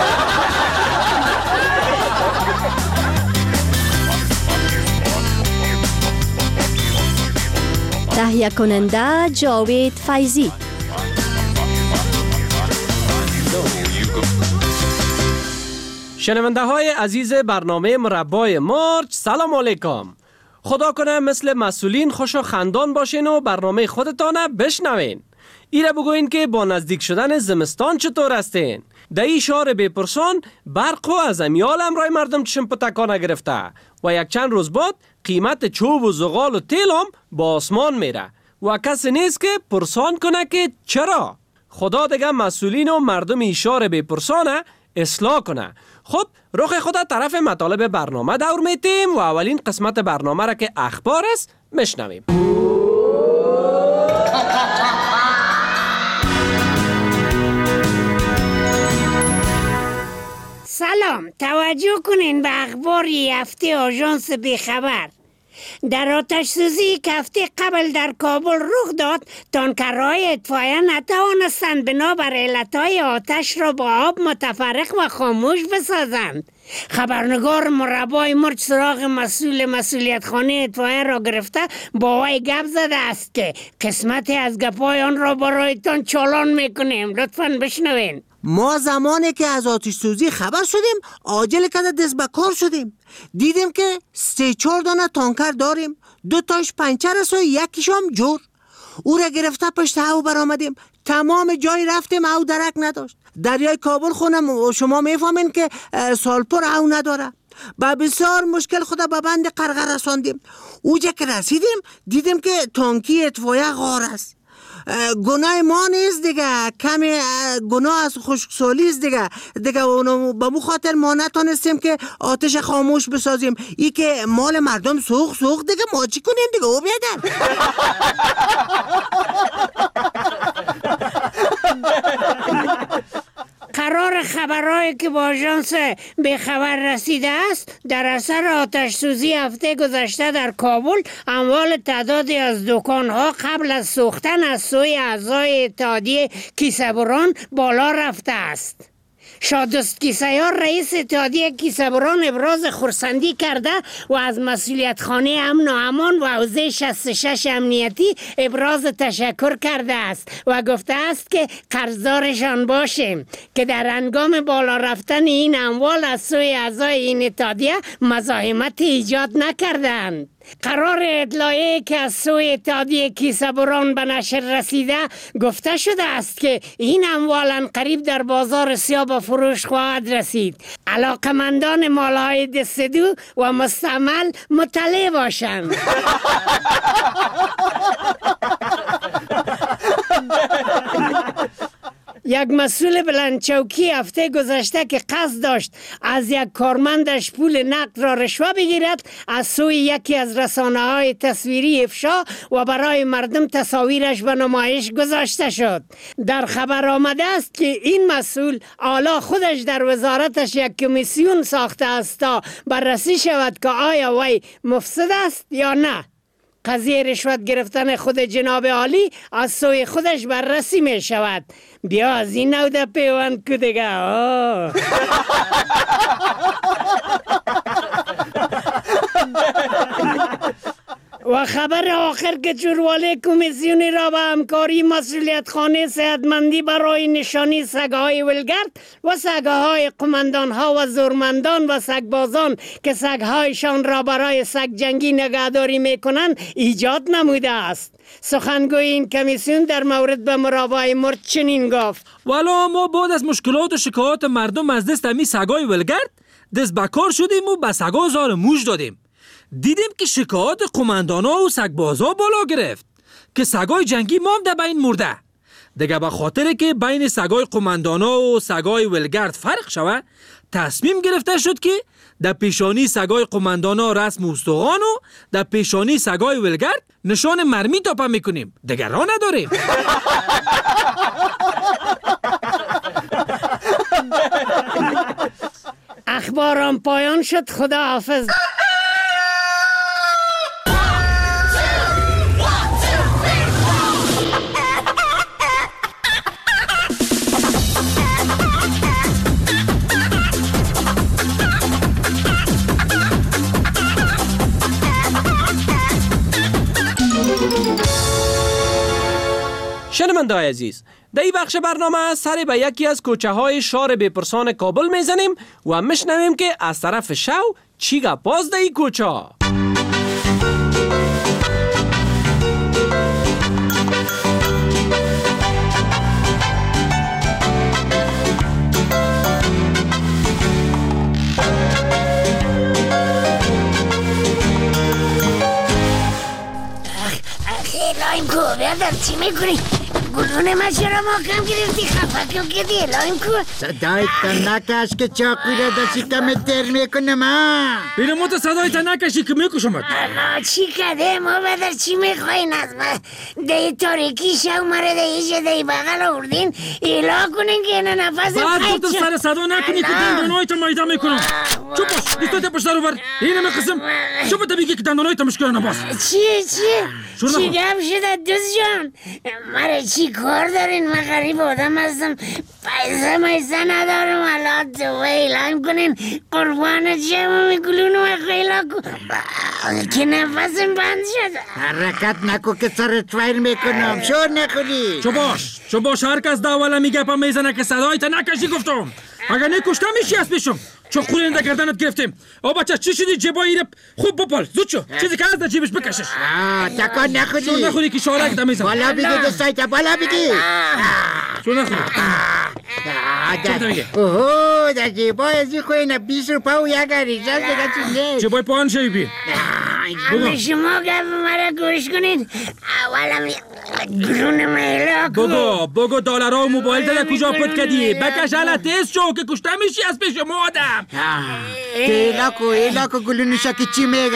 تهیه کننده جاوید فیضی. شنونده های عزیز برنامه مربای مارچ، سلام علیکم. خدا کنه مثل مسئولین خوش و خندان باشین و برنامه خودتانه بشنوین. ایره بگوین که با نزدیک شدن زمستان چطور هستین؟ در این شهر بپرسان برق و از امیال امرای مردم چشم پتکانه گرفته و یک چند روز بعد قیمت چوب و زغال و تیل هم با آسمان میره و کسی نیست که پرسان کنه که چرا. خدا دیگه مسئولین و مردم این شهر بپرسانه اصلاح کنه. خب رخ خدا طرف مطالب برنامه دور میتیم و اولین قسمت برنامه را که اخبار است میشنویم. سلام، توجه کنین به اخبار هفته آژانس بیخبر. در آتش سوزی که هفته قبل در کابل رخ داد، تانکرهای اطفائیه نتوانستند بنابر علتهای آتش را با آب متفرق و خاموش بسازند. خبرنگار مربای مرچ سراغ مسئولیت خانه اطفائیه را گرفته با وی گپ زده است که قسمتی از گپای آن را برایتان چالان میکنیم. لطفاً بشنوین. ما زمانی که از آتش سوزی خبر شدیم عاجل کده دست به کار شدیم. دیدیم که 3-4 دانه تانکر داریم، 2 تاش پنچر است و یکیش هم جور. او را گرفته پشت هوا برآمدیم. تمام جای رفتیم او درک نداشت. دریای کابل خونم شما میفهمین که سالپور او نداره. با بسیار مشکل خدا به بند قرقر رساندیم. اوجا که رسیدیم دیدیم که تانکی اطفائیه غار است. گناه ما نیست دیگه، کمی گناه از خشکسالی است دیگه اونو به مو خاطر ما نتونستیم که آتش خاموش بسازیم. ای که مال مردم سوخ دیگه ما چی کنیم دیگه او بیادر. قرار خبرهایی که با آژانس بیخبر رسیده است، در اثر آتش سوزی هفته گذشته در کابل اموال تعدادی از دکانها قبل از سوختن از سوی اعضای اتحادیه کیسه‌بران بالا رفته است. شادوست کیسیار رئیس اتحادیه کیسه‌بران ابراز خرسندی کرده و از مسئولیت خانه امن و امان و حوزه 66 امنیتی ابراز تشکر کرده است و گفته است که قرضدارشان باشیم که در هنگام بالا رفتن این اموال از سوی اعضای این اتحادیه مزاحمت ایجاد نکردند. قرار اطلاعیه که از سوی اتحادیه کیسه‌بران به نشر رسیده گفته شده است که این اموال قریب در بازار سیاه به فروش خواهد رسید. علاقمندان مالهای دستدو و مستعمل مطلع باشند. یک مسئول بلندچوکی هفته گذشته که قصد داشت از یک کارمندش پول نقد را رشوه بگیرد از سوی یکی از رسانه‌های تصویری افشا و برای مردم تصاویرش به نمایش گذاشته شد. در خبر آمده است که این مسئول حالا خودش در وزارتش یک کمیسیون ساخته است تا بررسی شود که آیا وی مفسد است یا نه. قضیه رشوت گرفتن خود جناب عالی از سوی خودش بررسی می شود. بیا از این نو ده پیوند که دیگه. و خبر آخر که چورواله کمیسیونی را به همکاری مسئولیت خانه صحتمندی برای نشانی سگهای ولگرد و سگهای قماندانها و زورمندان و سگبازان که سگهایشان را برای سگ جنگی نگهداری میکنند ایجاد نموده است. سخنگوی این کمیسیون در مورد به مرابای مرد چنین گفت: والا ما بعد از مشکلات و شکایات مردم از دست امی سگای ولگرد دست بکار شدیم و به سگا زار موش دادیم. دیدیم که شکایات قماندانا و سگبازا بالا گرفت که سگای جنگی مانده بین مرده. دیگه به خاطر که بین سگای قماندانا و سگای ولگرد فرق شوه تصمیم گرفته شد که در پیشانی سگای قماندانا رسم استخوان و در پیشانی سگای ولگرد نشان مرمی تاپه میکنیم. دیگه راه نداریم. اخبارم پایان شد. خدا حافظ. شنونده‌های عزیز، در این بخش برنامه سر به یکی از کوچه های شهر بیپرسان کابل میزنیم و میشنویم که از طرف شو چی گپاست در این کوچه. لایم کو بیادر چی میکنی؟ گلونه ما چرا محکم گرفتی؟ خفه کن که دی لایم کو صدای تنکش که چاقوی را در شکم تر میکنم. بینه ما تا صدای تنکشی که میکشمت. چی کده ما بدر چی میخواین از ما؟ دی تاریکی شو مره دی ایشه دی بغل آوردین ایلا کنین که اینه نفس بعد گفتم سر صدا نکنی که دندانایت مایده میکنم. چوب باش دستات پشت رو بر اینه میخواستم شما تا بگی که دندانایت مشکل نباس. چی گم شده دوست جان؟ مره چی کار دارین؟ من غریب آدم هستم، پیسه ندارم، الان تو ویلان کنین قربان جمع میگلون و خیلا کن که نفسم بند شد. حرکت نکو که سرت فیر میکنم. شور نخوری. چو باش هر کس داولا میگه پا میزنه که صدای تا نکشی گفتم. اگر نکشتم میشی از پیشم چون خورنده گردنت گرفتیم. او بچه چی شدی؟ جیبایی رو خوب بپال زود شو. چیزی که از در جیبش بکشش. تکان نخوری. شو نخوری که شارک دا میزن. بالا بگی دستایت بالا بگی. شو نخوری. اوه در جیبای ازی خوی نه 20 روپا و یک ریزال دیگه چی نیست. جیبای پاهن شوی بی. اما شما گفت مرا گوش کنید. اولم گرون میلا کو. بگو دلارا و موبایل دل کجا پت کردی؟ بکش حالا تیز شو که کشته میشی از پیش ما آدم. ایلا کو گلونشا که چی میگه؟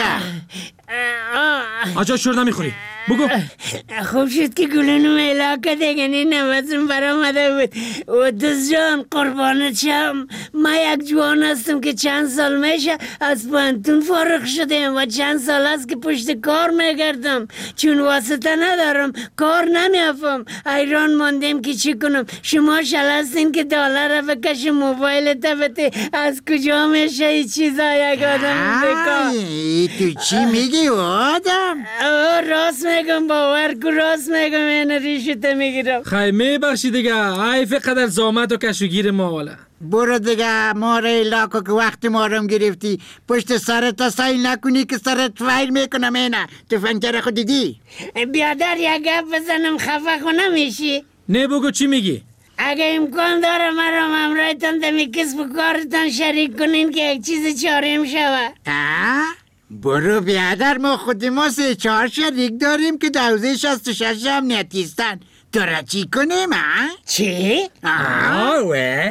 آجا شور نمیخوری. بگو. خوب شد که گلونو میلاکه دیگه نفسم برآمده بود. و دوست جان قربانت شم، من یک جوان هستم که چند سال میشه از پانتون فارغ شدم و چند سال است که پشت کار میگردم چون واسطه ندارم کار نمیافم. حیران ماندم که چی کنم. شما شلستین که دلار را بکش موبایل تبته از کجا میشه این چیزا یک آدم بکن. تو چی میگی آدم؟ راست میگم باور کو، راست میگم این ریشته میگیرم. خیمه بخشی دیگه حیف قدر زامت و کشوگیر ما والا. برو دیگه ما را ایلاکو که وقتی ما رو گرفتی پشت سرت سایل نکنی که سرت فیر میکنم. اینه تو فنجره خود دیدی؟ بیادر یک گپ بزنم خفه خونه میشی؟ نه بگو چی میگی؟ اگه امکان داره مرا ممرایتان دمی کسب و کارتان شریک کنین که یک چیز چاریم شود. برو بیادر ما خود ما 3-4 شریک داریم که 1266 امنیتیستن. دکتره چی کنیم ها؟ چی؟ آوه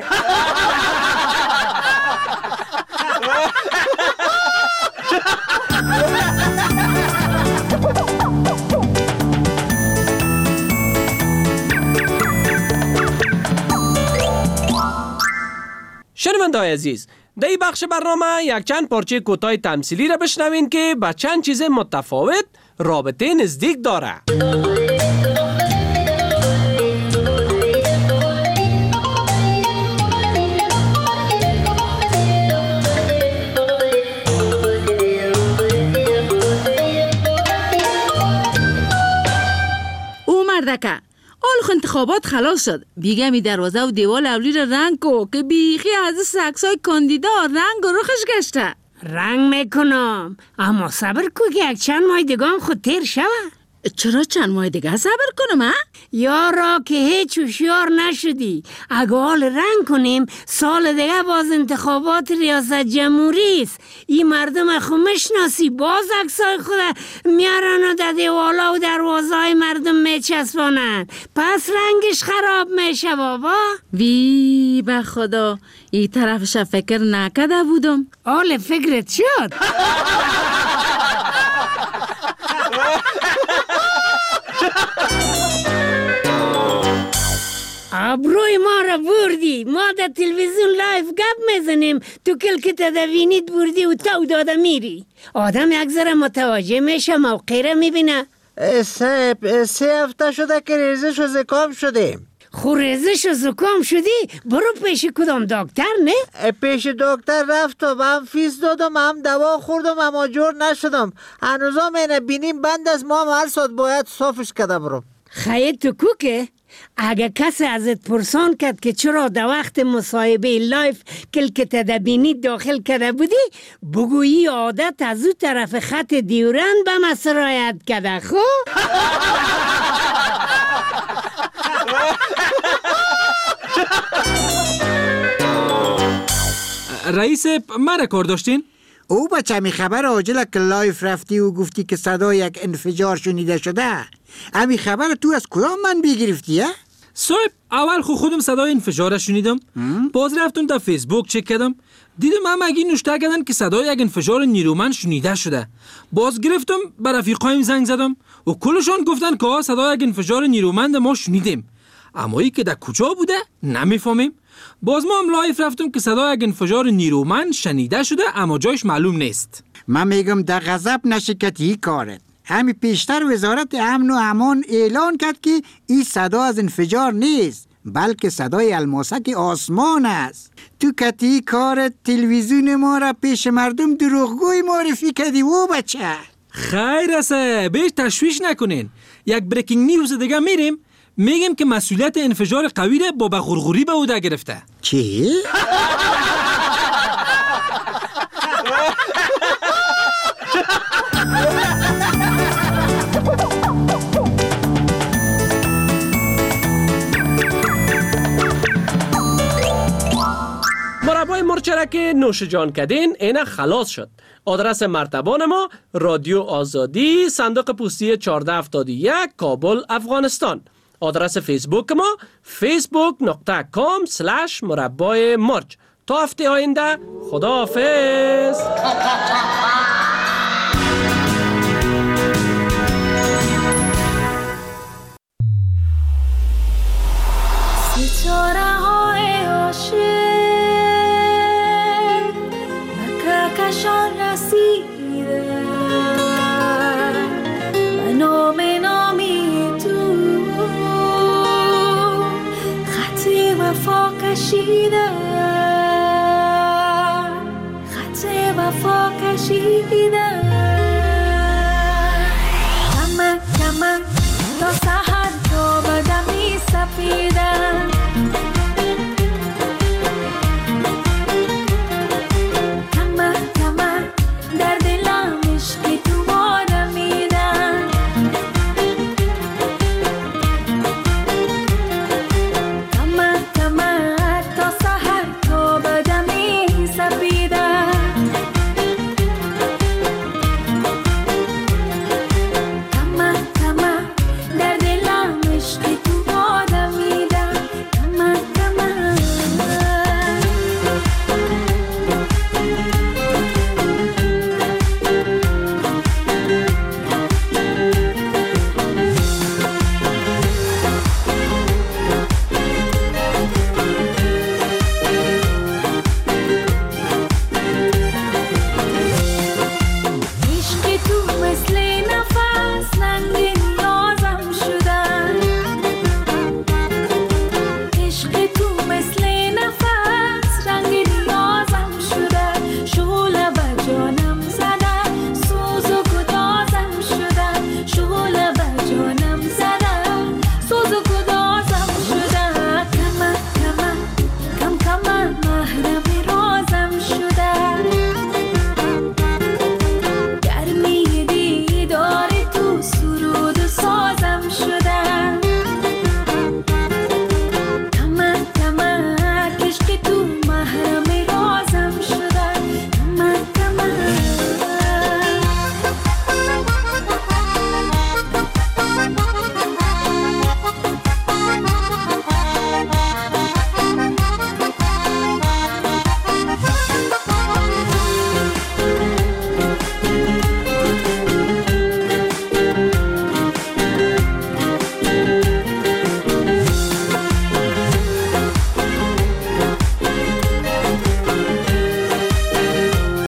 شنونده‌های عزیز، در این بخش برنامه یک چند پارچه کوتاه تمثیلی را بشنوین که با چند چیز متفاوت رابطه نزدیک داره. او مردکه آلخ انتخابات خلاص شد. بیگه می دروازه و دیوال اولی را رنگ کو که بیخی از سکسای کاندیدا رنگ و رخش گشته. رنگ میکنم اما صبر کو که یک چند ماه دیگه هم خود تیر شوه. چرا چند ماه دیگه صبر کنم ها؟ یارا که هیچ هوشیار نشدی. اگه حال رنگ کنیم سال دیگه باز انتخابات ریاست جمهوری است. این مردم خو مشناسی باز عکسای خود میارن و در دیوالا و دروازه های مردم میچسبانن. پس رنگش خراب میشه بابا. وی به خدا این طرفش فکر نکرده بودم. حال فکرت شد؟ ابروی ما را بردی. ما در تلویزیون لایف گپ میزنیم تو کلک تدوینیت بردی و تو داده میری. آدم یک ذره متوجه میشه موقع را میبینه. صاحب 3 هفته شده که ریزش و زکام شدیم. خو ریزش و زکام شدی؟ برو پیش کدام دکتر نه؟ پیش دکتر رفتم، هم فیس دادم هم دوا خوردم اما جور نشدم. هنوزا اینه بینیم بند از ما هر ساعت باید صافش کده برم. خیلی تو کوکه؟ اگه کسی ازت پرسان کرد که چرا در وقت مصاحبه لایف کلک تدبینی داخل کرده بودی، بگویی عادت از او طرف خط دیورند به ما سرایت کرده. خب؟ رئیس مرا کار داشتین؟ او بچه می خبر عاجل که لایف رفتی و گفتی که صدا یک انفجار شنیده شده. امی خبر تو از کدام من بگرفتی؟ صاحب اول خودم صدای انفجار شنیدم. باز رفتم تا فیسبوک چک کردم، دیدم هم اگه نوشته کردن که صدای یک انفجار نیرومند شنیده شده. باز گرفتم به رفیقایم زنگ زدم و کلشان گفتن که صدای یک انفجار نیرومند ما شنیدیم، اما ای که در کجا بوده نمیفهمیم. باز ما هم لایف رفتم که صدای یک انفجار نیرومند شنیده شده اما جایش معلوم نیست. من میگم در غضب نشکتی کارت. همی پیشتر وزارت امن و امان اعلان کرد که این صدا از انفجار نیست بلکه صدای الماسک آسمان است. تو کتی کارت تلویزیون ما را پیش مردم دروغگوی معرفی کردی و بچه. خیر است، بیش تشویش نکنین. یک بریکینگ نیوز دیگه میریم میگیم که مسئولیت انفجار قوی را بابا غرغوری به عهده گرفته. چی؟ مربای مرچ که نوش جان کردین اینه خلاص شد. آدرس مرتبان ما رادیو آزادی، صندوق پستی 1471 کابل افغانستان. آدرس فیسبوک ما facebook.com/مربای مرچ. تا هفته آینده خداحافظ. ستاره های عاشق کشان رسیده به نامی تو خط وفا کشیده، خط وفا کشیده. کمک کمک تا سحر تا بدمی سپیده